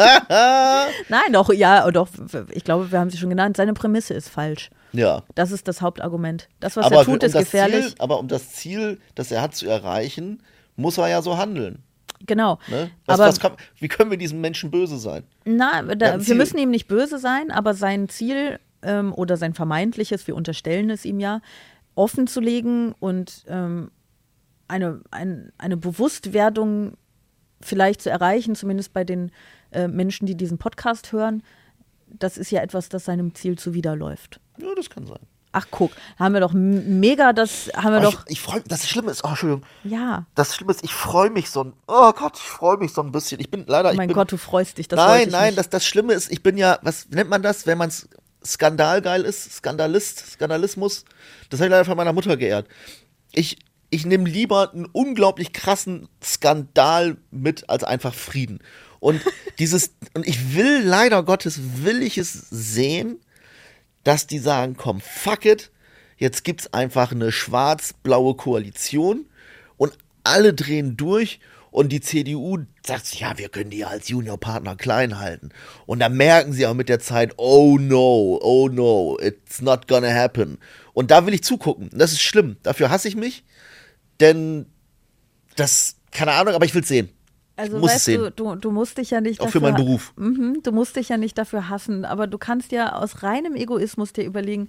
Nein, doch, ja, doch. Ich glaube, wir haben sie schon genannt. Seine Prämisse ist falsch. Ja. Das ist das Hauptargument. Das, was aber er tut, um ist gefährlich. Ziel, aber um das Ziel, das er hat, zu erreichen, muss er ja so handeln. Genau. Ne? Was, aber was kann, wie können wir diesem Menschen böse sein? Na, da, wir müssen ihm nicht böse sein, aber sein Ziel ähm, oder sein vermeintliches, wir unterstellen es ihm ja, offen zu legen und ähm, eine, ein, eine Bewusstwerdung vielleicht zu erreichen, zumindest bei den äh, Menschen, die diesen Podcast hören, das ist ja etwas, das seinem Ziel zuwiderläuft. Ja, das kann sein. Ach guck, haben wir doch mega, das haben wir Aber doch. Ich, ich freue das Schlimme ist, oh, Entschuldigung. Ja. Das Schlimme ist, ich freue mich so ein, oh Gott, ich freue mich so ein bisschen. Ich bin leider. Oh mein ich bin, Gott, du freust dich. Das nein, ich nein, nicht. Das, das Schlimme ist, ich bin ja, was nennt man das, wenn man skandalgeil ist? Skandalist, Skandalismus. Das habe ich leider von meiner Mutter geehrt. Ich, ich nehme lieber einen unglaublich krassen Skandal mit als einfach Frieden. Und dieses, und ich will leider Gottes, will ich es sehen, dass die sagen, komm, fuck it, jetzt gibt's einfach eine schwarz-blaue Koalition und alle drehen durch und die C D U sagt sich, ja, wir können die ja als Juniorpartner klein halten. Und dann merken sie auch mit der Zeit, oh no, oh no, it's not gonna happen. Und da will ich zugucken. Das ist schlimm. Dafür hasse ich mich, denn das, keine Ahnung, aber ich will's sehen. Also muss weißt es sehen. Du, du, du musst dich ja nicht auch dafür, für meinen Beruf. Mhm, du musst dich ja nicht dafür hassen, aber du kannst ja aus reinem Egoismus dir überlegen,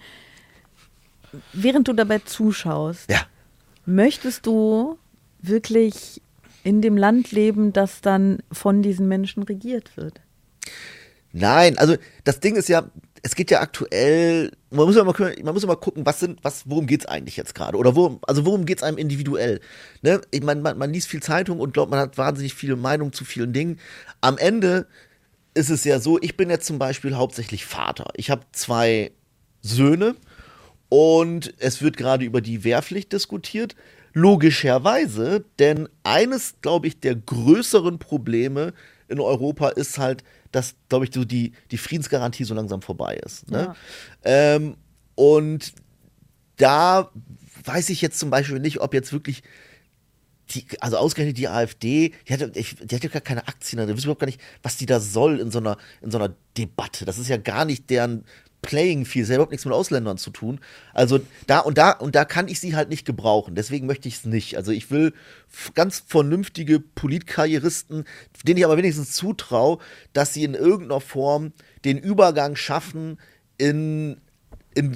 während du dabei zuschaust, ja. möchtest du wirklich in dem Land leben, das dann von diesen Menschen regiert wird. Nein, also das Ding ist ja, es geht ja aktuell, man muss ja mal, man muss ja mal gucken, was sind, was, worum geht's eigentlich jetzt gerade? Oder worum, also worum geht's einem individuell? Ne? Ich meine, man, man liest viel Zeitung und glaubt, man hat wahnsinnig viele Meinungen zu vielen Dingen. Am Ende ist es ja so, ich bin jetzt zum Beispiel hauptsächlich Vater. Ich habe zwei Söhne und es wird gerade über die Wehrpflicht diskutiert. Logischerweise, denn eines, glaube ich, der größeren Probleme in Europa ist halt, dass, glaube ich, so die, die Friedensgarantie so langsam vorbei ist. Ne? Ja. Ähm, und da weiß ich jetzt zum Beispiel nicht, ob jetzt wirklich die, also ausgerechnet die AfD, die hat, ich, die hat ja gar keine Aktien, da wissen wir überhaupt gar nicht, was die da soll in so einer, in so einer Debatte. Das ist ja gar nicht deren Playing Field, das hat überhaupt nichts mit Ausländern zu tun. Also da und da und da kann ich sie halt nicht gebrauchen. Deswegen möchte ich es nicht. Also ich will f- ganz vernünftige Politkarrieristen, denen ich aber wenigstens zutraue, dass sie in irgendeiner Form den Übergang schaffen in, in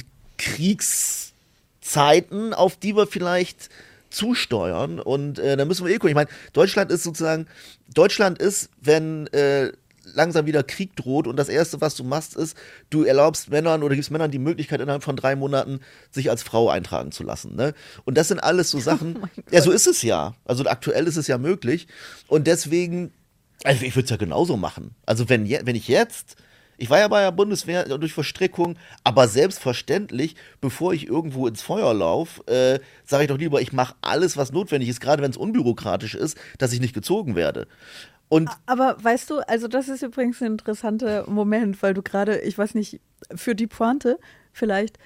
Kriegszeiten, auf die wir vielleicht zusteuern. Und äh, da müssen wir eh gucken. Ich meine, Deutschland ist sozusagen, Deutschland ist, wenn äh, langsam wieder Krieg droht und das Erste, was du machst, ist, du erlaubst Männern oder gibst Männern die Möglichkeit, innerhalb von drei Monaten sich als Frau eintragen zu lassen. Ne? Und das sind alles so Sachen, Oh ja, so ist es ja. Also aktuell ist es ja möglich. Und deswegen, also ich würde es ja genauso machen. Also wenn, je, wenn ich jetzt, ich war ja bei der Bundeswehr durch Verstrickung, aber selbstverständlich, bevor ich irgendwo ins Feuer laufe, äh, sage ich doch lieber, ich mache alles, was notwendig ist, gerade wenn es unbürokratisch ist, dass ich nicht gezogen werde. Und Aber weißt du, also das ist übrigens ein interessanter Moment, weil du gerade, ich weiß nicht, für die Pointe vielleicht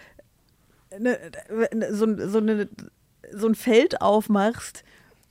ne, so, so, eine, so ein Feld aufmachst,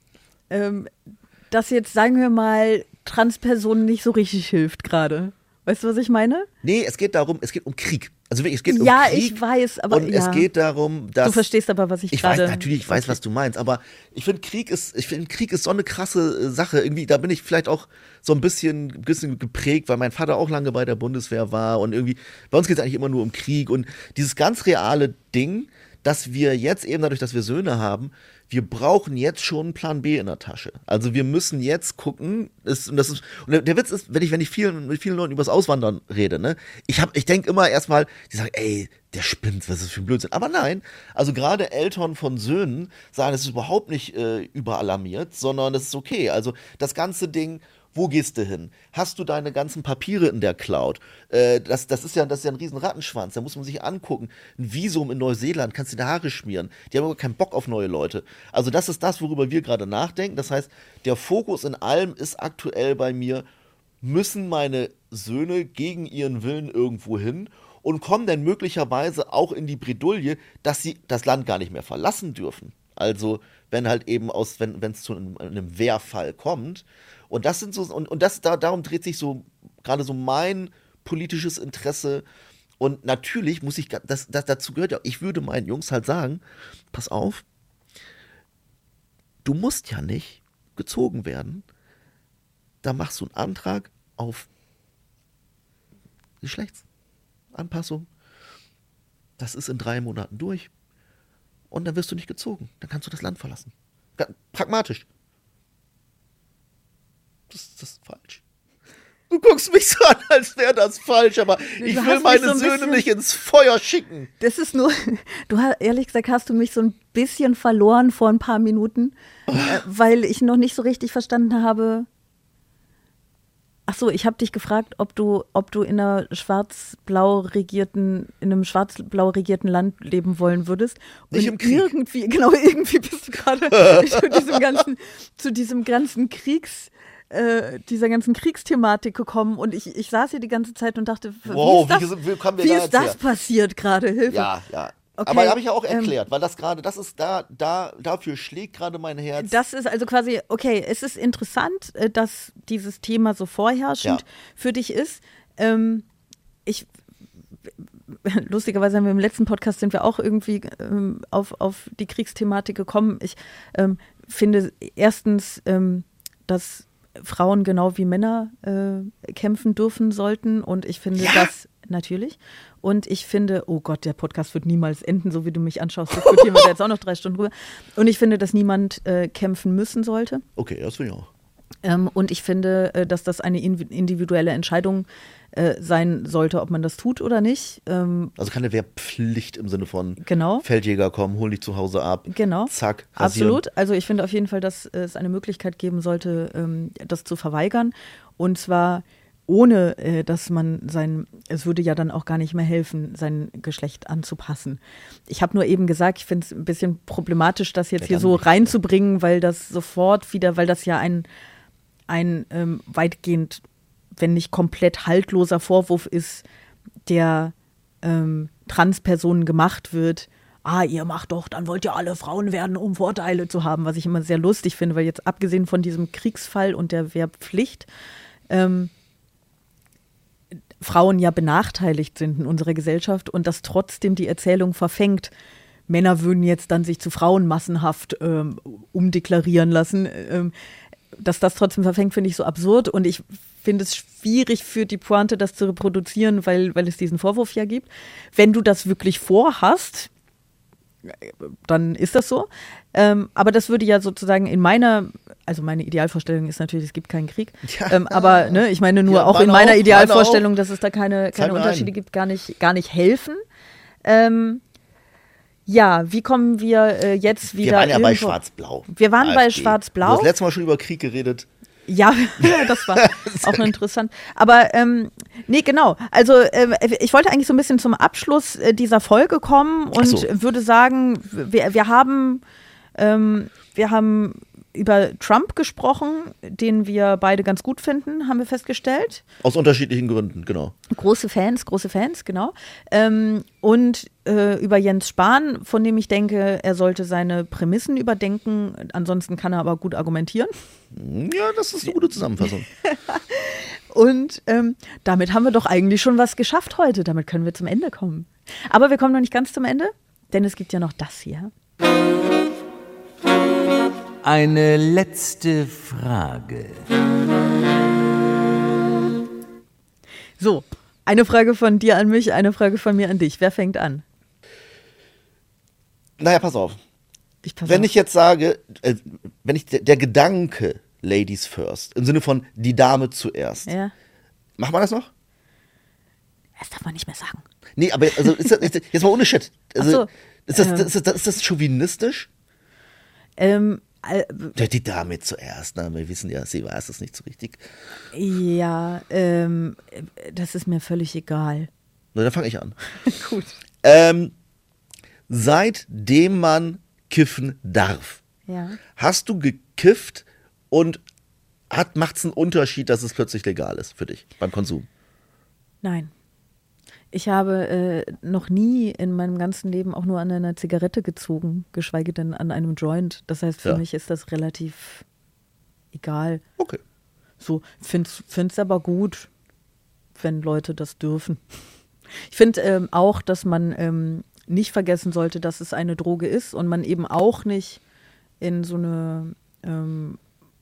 ähm, das jetzt, sagen wir mal, Transpersonen nicht so richtig hilft gerade. Weißt du, was ich meine? nee, es geht darum, es geht um Krieg. Also wirklich, es geht um Ja, Krieg. ich weiß, aber und ja. es geht darum, dass Du verstehst aber, was ich, ich gerade... weiß natürlich, ich weiß, was du meinst, aber ich finde Krieg ist, ich finde Krieg ist so eine krasse äh, Sache. Irgendwie, da bin ich vielleicht auch so ein bisschen, ein bisschen geprägt, weil mein Vater auch lange bei der Bundeswehr war und irgendwie, bei uns geht es eigentlich immer nur um Krieg und dieses ganz reale Ding, dass wir jetzt eben dadurch, dass wir Söhne haben, wir brauchen jetzt schon einen Plan B in der Tasche. Also wir müssen jetzt gucken, ist, und, das ist, und der, der Witz ist, wenn ich, wenn ich vielen, mit vielen Leuten über das Auswandern rede, ne, ich hab, ich denke immer erstmal, die sagen, ey, der spinnt, was ist das für ein Blödsinn. Aber nein, also gerade Eltern von Söhnen sagen, das ist überhaupt nicht äh, überalarmiert, sondern das ist okay. Also das ganze Ding, wo gehst du hin? Hast du deine ganzen Papiere in der Cloud? Äh, das, das, ist ja, das ist ja ein riesen Rattenschwanz, da muss man sich angucken. Ein Visum in Neuseeland, kannst du die Haare schmieren. Die haben aber keinen Bock auf neue Leute. Also das ist das, worüber wir gerade nachdenken. Das heißt, der Fokus in allem ist aktuell bei mir, müssen meine Söhne gegen ihren Willen irgendwo hin und kommen dann möglicherweise auch in die Bredouille, dass sie das Land gar nicht mehr verlassen dürfen. Also wenn halt eben aus, wenn es zu einem, einem Wehrfall kommt. Und das sind so, und, und das, da, darum dreht sich so gerade so mein politisches Interesse. Und natürlich muss ich, das, das dazu gehört ja, ich würde meinen Jungs halt sagen, pass auf, du musst ja nicht gezogen werden. Da machst du einen Antrag auf Geschlechtsanpassung. Das ist in drei Monaten durch. Und dann wirst du nicht gezogen. Dann kannst du das Land verlassen. Pragmatisch. Das, das ist falsch. Du guckst mich so an, als wäre das falsch, aber ich Du will hast meine mich so ein Söhne bisschen- nicht ins Feuer schicken. Das ist nur, du hast, ehrlich gesagt, hast du mich so ein bisschen verloren vor ein paar Minuten, äh, weil ich noch nicht so richtig verstanden habe. Ach so, ich habe dich gefragt, ob du, ob du in einer schwarz-blau regierten, in einem schwarz-blau regierten Land leben wollen würdest. Nicht Und im Krieg. irgendwie, genau, irgendwie bist du gerade zu diesem ganzen, zu diesem ganzen Kriegs, äh, dieser ganzen Kriegsthematik gekommen und ich, ich saß hier die ganze Zeit und dachte, Wow, wie ist das, wie, wie kommen wir wie da ist jetzt das her? passiert gerade? Hilfe. Ja, ja. Okay, Aber habe ich ja auch ähm, erklärt, weil das gerade, das ist da, da, dafür schlägt gerade mein Herz. Das ist also quasi, okay, es ist interessant, äh, dass dieses Thema so vorherrschend Ja. für dich ist. Ähm, ich, lustigerweise haben wir im letzten Podcast sind wir auch irgendwie ähm, auf, auf die Kriegsthematik gekommen. Ich ähm, finde erstens, ähm, dass Frauen genau wie Männer äh, kämpfen dürfen sollten und ich finde, Ja. dass natürlich. Und ich finde, oh Gott, der Podcast wird niemals enden, so wie du mich anschaust, diskutieren wir da jetzt auch noch drei Stunden drüber. Und ich finde, dass niemand äh, kämpfen müssen sollte. Okay, das finde ich auch. Ähm, und ich finde, äh, dass das eine in- individuelle Entscheidung äh, sein sollte, ob man das tut oder nicht. Ähm, Also keine Wehrpflicht im Sinne von Genau. Feldjäger kommen, hol dich zu Hause ab. Genau. Zack, rasieren. Absolut. Also ich finde auf jeden Fall, dass es eine Möglichkeit geben sollte, ähm, das zu verweigern. Und zwar ohne, äh, dass man sein, es würde ja dann auch gar nicht mehr helfen, sein Geschlecht anzupassen. Ich habe nur eben gesagt, ich finde es ein bisschen problematisch, das jetzt Ja, hier dann so nicht, reinzubringen, weil das sofort wieder, weil das ja ein, ein ähm, weitgehend, wenn nicht komplett haltloser Vorwurf ist, der ähm, Transpersonen gemacht wird. Ah, ihr macht doch, dann wollt ihr alle Frauen werden, um Vorteile zu haben, was ich immer sehr lustig finde, weil jetzt abgesehen von diesem Kriegsfall und der Wehrpflicht ähm, Frauen ja benachteiligt sind in unserer Gesellschaft und das trotzdem die Erzählung verfängt, Männer würden jetzt dann sich zu Frauen massenhaft ähm, umdeklarieren lassen. Ähm, dass das trotzdem verfängt, finde ich so absurd und ich finde es schwierig für die Pointe, das zu reproduzieren, weil, weil es diesen Vorwurf ja gibt. Wenn du das wirklich vorhast, dann ist das so. Ähm, aber das würde ja sozusagen in meiner, also meine Idealvorstellung ist natürlich, es gibt keinen Krieg. Ja. Ähm, aber ne, ich meine nur Ja, auch Mann in meiner auch, Idealvorstellung, Mann auch. dass es da keine, keine mir Unterschiede ein. gibt, gar nicht, gar nicht helfen. Ähm, ja, wie kommen wir äh, jetzt wieder Wir waren ja bei irgendwo- Schwarz-Blau. Wir waren bei AfD. Schwarz-Blau. Du hast letztes Mal schon über Krieg geredet. Ja, das war auch interessant. Aber ähm, nee, genau. Also äh, ich wollte eigentlich so ein bisschen zum Abschluss äh, dieser Folge kommen und Ach so. würde sagen, wir, wir haben ähm, wir haben über Trump gesprochen, den wir beide ganz gut finden, haben wir festgestellt. Aus unterschiedlichen Gründen, genau. Große Fans, große Fans, genau. Ähm, und äh, über Jens Spahn, von dem ich denke, er sollte seine Prämissen überdenken. Ansonsten kann er aber gut argumentieren. Ja, das ist eine gute Zusammenfassung. Und ähm, damit haben wir doch eigentlich schon was geschafft heute. Damit können wir zum Ende kommen. Aber wir kommen noch nicht ganz zum Ende, denn es gibt ja noch das hier. Eine letzte Frage. So, eine Frage von dir an mich, eine Frage von mir an dich. Wer fängt an? Naja, pass auf. Ich pass Wenn auf. ich jetzt sage, äh, wenn ich der, der Gedanke Ladies first, im Sinne von die Dame zuerst, Ja, macht man das noch? das darf man nicht mehr sagen. Nee, aber also ist das, ist, jetzt mal ohne Shit. Also, Ach so, ist, das, ähm. ist, das, ist das chauvinistisch? Ähm, äh, Ja, die Dame zuerst, na, wir wissen ja, sie weiß es nicht so richtig. ja, ähm, äh, das ist mir völlig egal. Na, dann fange ich an. Gut. Ähm, seitdem man kiffen darf, Ja. hast du gekifft und macht es einen Unterschied, dass es plötzlich legal ist für dich beim Konsum? Nein. Ich habe äh, noch nie in meinem ganzen Leben auch nur an einer Zigarette gezogen, geschweige denn an einem Joint. Das heißt, für Ja. mich ist das relativ egal. Okay. So, find's, find's aber gut, wenn Leute das dürfen. Ich finde ähm, auch, dass man ähm, nicht vergessen sollte, dass es eine Droge ist und man eben auch nicht in so eine ähm,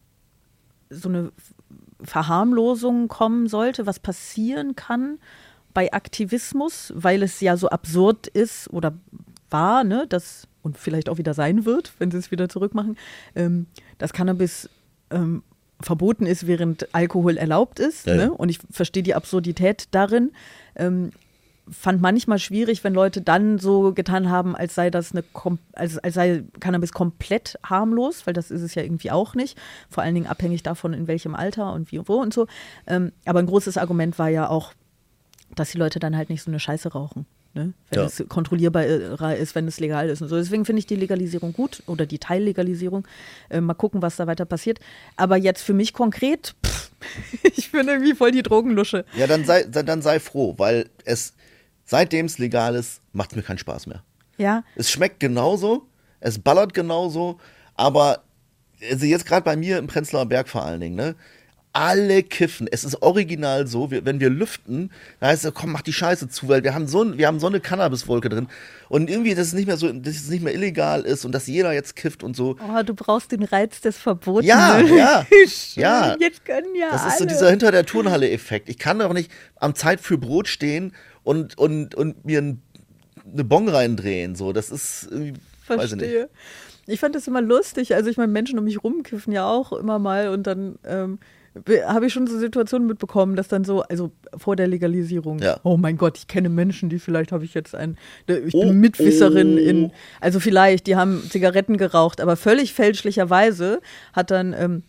so eine Verharmlosung kommen sollte, was passieren kann bei Aktivismus, weil es ja so absurd ist oder war, ne, das und vielleicht auch wieder sein wird, wenn sie es wieder zurückmachen, ähm, dass Cannabis ähm, verboten ist, während Alkohol erlaubt ist. Ja, ja. Ne? Und ich verstehe die Absurdität darin. Ähm, fand manchmal schwierig, wenn Leute dann so getan haben, als sei das eine kom- als, als sei Cannabis komplett harmlos, weil das ist es ja irgendwie auch nicht. Vor allen Dingen abhängig davon, in welchem Alter und wie und wo und so. Ähm, aber ein großes Argument war ja auch, dass die Leute dann halt nicht so eine Scheiße rauchen, ne? Wenn Ja. es kontrollierbar ist, wenn es legal ist und so. Deswegen finde ich die Legalisierung gut oder die Teillegalisierung. Äh, mal gucken, was da weiter passiert. Aber jetzt für mich konkret, pff, ich bin irgendwie voll die Drogenlusche. Ja, dann sei, dann, dann sei froh, weil es, seitdem es legal ist, macht es mir keinen Spaß mehr. Ja, Es schmeckt genauso, es ballert genauso, aber also jetzt gerade bei mir im Prenzlauer Berg vor allen Dingen, ne? Alle kiffen. Es ist original so, wir, wenn wir lüften, da heißt es, komm, mach die Scheiße zu, weil wir haben so, ein, wir haben so eine Cannabiswolke drin. Und irgendwie, dass es nicht mehr so, dass es nicht mehr illegal ist und dass jeder jetzt kifft und so. oh, du brauchst den Reiz des Verboten. Ja, ja, Schön, ja. Jetzt können ja Das alle. ist so dieser hinter der Turnhalle-Effekt. Ich kann doch nicht am Zeit für Brot stehen und, und, und mir ein, eine Bon reindrehen. So, das ist irgendwie, Verstehe. weiß ich nicht. Ich fand das immer lustig. Also ich meine, Menschen um mich rum kiffen ja auch immer mal und dann ähm, habe ich schon so Situationen mitbekommen, dass dann so, also vor der Legalisierung, Ja. oh mein Gott, ich kenne Menschen, die vielleicht habe ich jetzt ein, ich Oh, bin Mitwisserin oh. in, also vielleicht, die haben Zigaretten geraucht, aber völlig fälschlicherweise hat dann, ähm,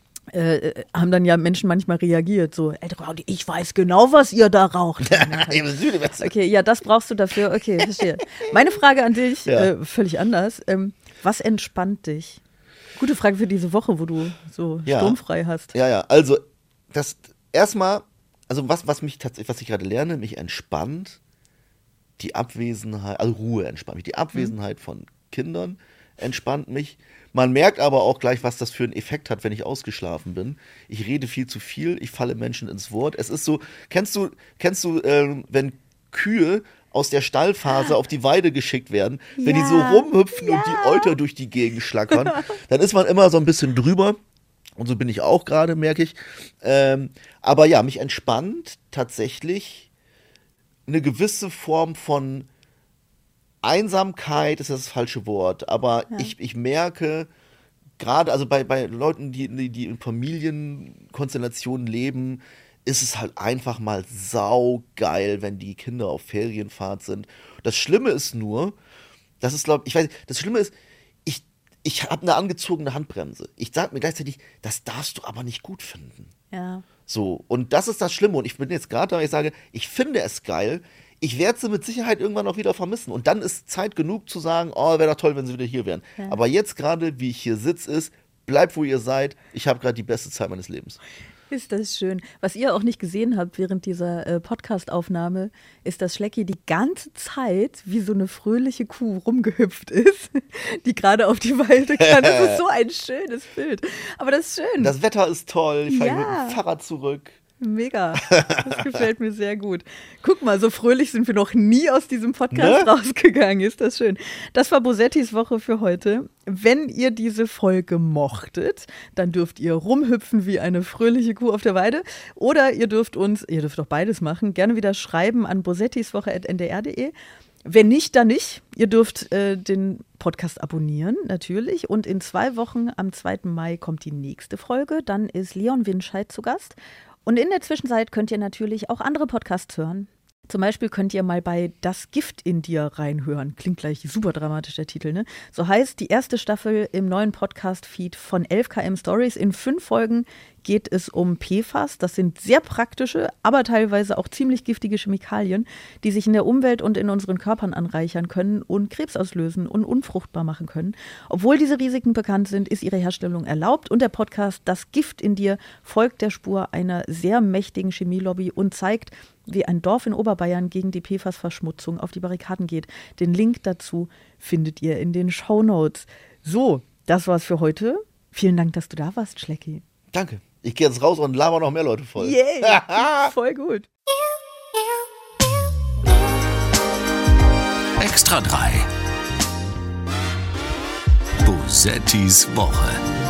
äh, haben dann ja Menschen manchmal reagiert, so, ey, ich weiß genau, was ihr da raucht. Okay, ja, das brauchst du dafür, okay, verstehe. Meine Frage an dich, Ja. äh, völlig anders, ähm, was entspannt dich? Gute Frage für diese Woche, wo du so Ja. sturmfrei hast. Ja, ja, also das erstmal, also was, was mich tatsächlich, was ich gerade lerne, mich entspannt, die Abwesenheit, also Ruhe entspannt mich, die Abwesenheit von Kindern entspannt mich. Man merkt aber auch gleich, was das für einen Effekt hat, wenn ich ausgeschlafen bin. Ich rede viel zu viel, ich falle Menschen ins Wort. Es ist so, kennst du, kennst du, ähm, wenn Kühe aus der Stallphase auf die Weide geschickt werden, wenn die so rumhüpfen und die Euter durch die Gegend schlackern, dann ist man immer so ein bisschen drüber. Und so bin ich auch gerade, merke ich. Ähm, aber ja, mich entspannt tatsächlich eine gewisse Form von Einsamkeit, ist das, das falsche Wort, aber Ja. ich, ich merke, gerade also bei, bei Leuten, die, die die in Familienkonstellationen leben, ist es halt einfach mal saugeil, wenn die Kinder auf Ferienfahrt sind. Das Schlimme ist nur, das ist, glaube ich, weiß nicht, das Schlimme ist, ich, ich habe eine angezogene Handbremse. Ich sage mir gleichzeitig, das darfst du aber nicht gut finden. Ja. So, und das ist das Schlimme. Und ich bin jetzt gerade da, ich sage, ich finde es geil. Ich werde sie mit Sicherheit irgendwann auch wieder vermissen. Und dann ist Zeit genug zu sagen, oh, wäre doch toll, wenn sie wieder hier wären. Ja. Aber jetzt gerade, wie ich hier sitze, ist, bleibt, wo ihr seid. Ich habe gerade die beste Zeit meines Lebens. Ist das schön. Was ihr auch nicht gesehen habt während dieser äh, Podcast-Aufnahme, ist, dass Schlecki die ganze Zeit wie so eine fröhliche Kuh rumgehüpft ist, die gerade auf die Weide kann. Das ist so ein schönes Bild. Aber das ist schön. Das Wetter ist toll. Ich fahre Ja. mit dem Fahrrad zurück. Mega. Das gefällt mir sehr gut. Guck mal, so fröhlich sind wir noch nie aus diesem Podcast Ne? rausgegangen. Ist das schön. Das war Bosettis Woche für heute. Wenn ihr diese Folge mochtet, dann dürft ihr rumhüpfen wie eine fröhliche Kuh auf der Weide. Oder ihr dürft uns, ihr dürft auch beides machen, gerne wieder schreiben an bosettiswoche at n d r punkt d e. Wenn nicht, dann nicht. Ihr dürft äh, den Podcast abonnieren, natürlich. Und in zwei Wochen, am zweiten Mai, kommt die nächste Folge. Dann ist Leon Winscheid zu Gast. Und in der Zwischenzeit könnt ihr natürlich auch andere Podcasts hören. Zum Beispiel könnt ihr mal bei Das Gift in dir reinhören. Klingt gleich super dramatisch, der Titel, ne? So heißt die erste Staffel im neuen Podcast-Feed von elf Kilometer Stories. In fünf Folgen geht es um P F A S. Das sind sehr praktische, aber teilweise auch ziemlich giftige Chemikalien, die sich in der Umwelt und in unseren Körpern anreichern können und Krebs auslösen und unfruchtbar machen können. Obwohl diese Risiken bekannt sind, ist ihre Herstellung erlaubt. Und der Podcast Das Gift in dir folgt der Spur einer sehr mächtigen Chemielobby und zeigt, wie ein Dorf in Oberbayern gegen die P F A S-Verschmutzung auf die Barrikaden geht. Den Link dazu findet ihr in den Shownotes. So, das war's für heute. Vielen Dank, dass du da warst, Schlecki. Danke. Ich gehe jetzt raus und laber noch mehr Leute voll. Yay, voll gut. Extra drei. Bosettis Woche.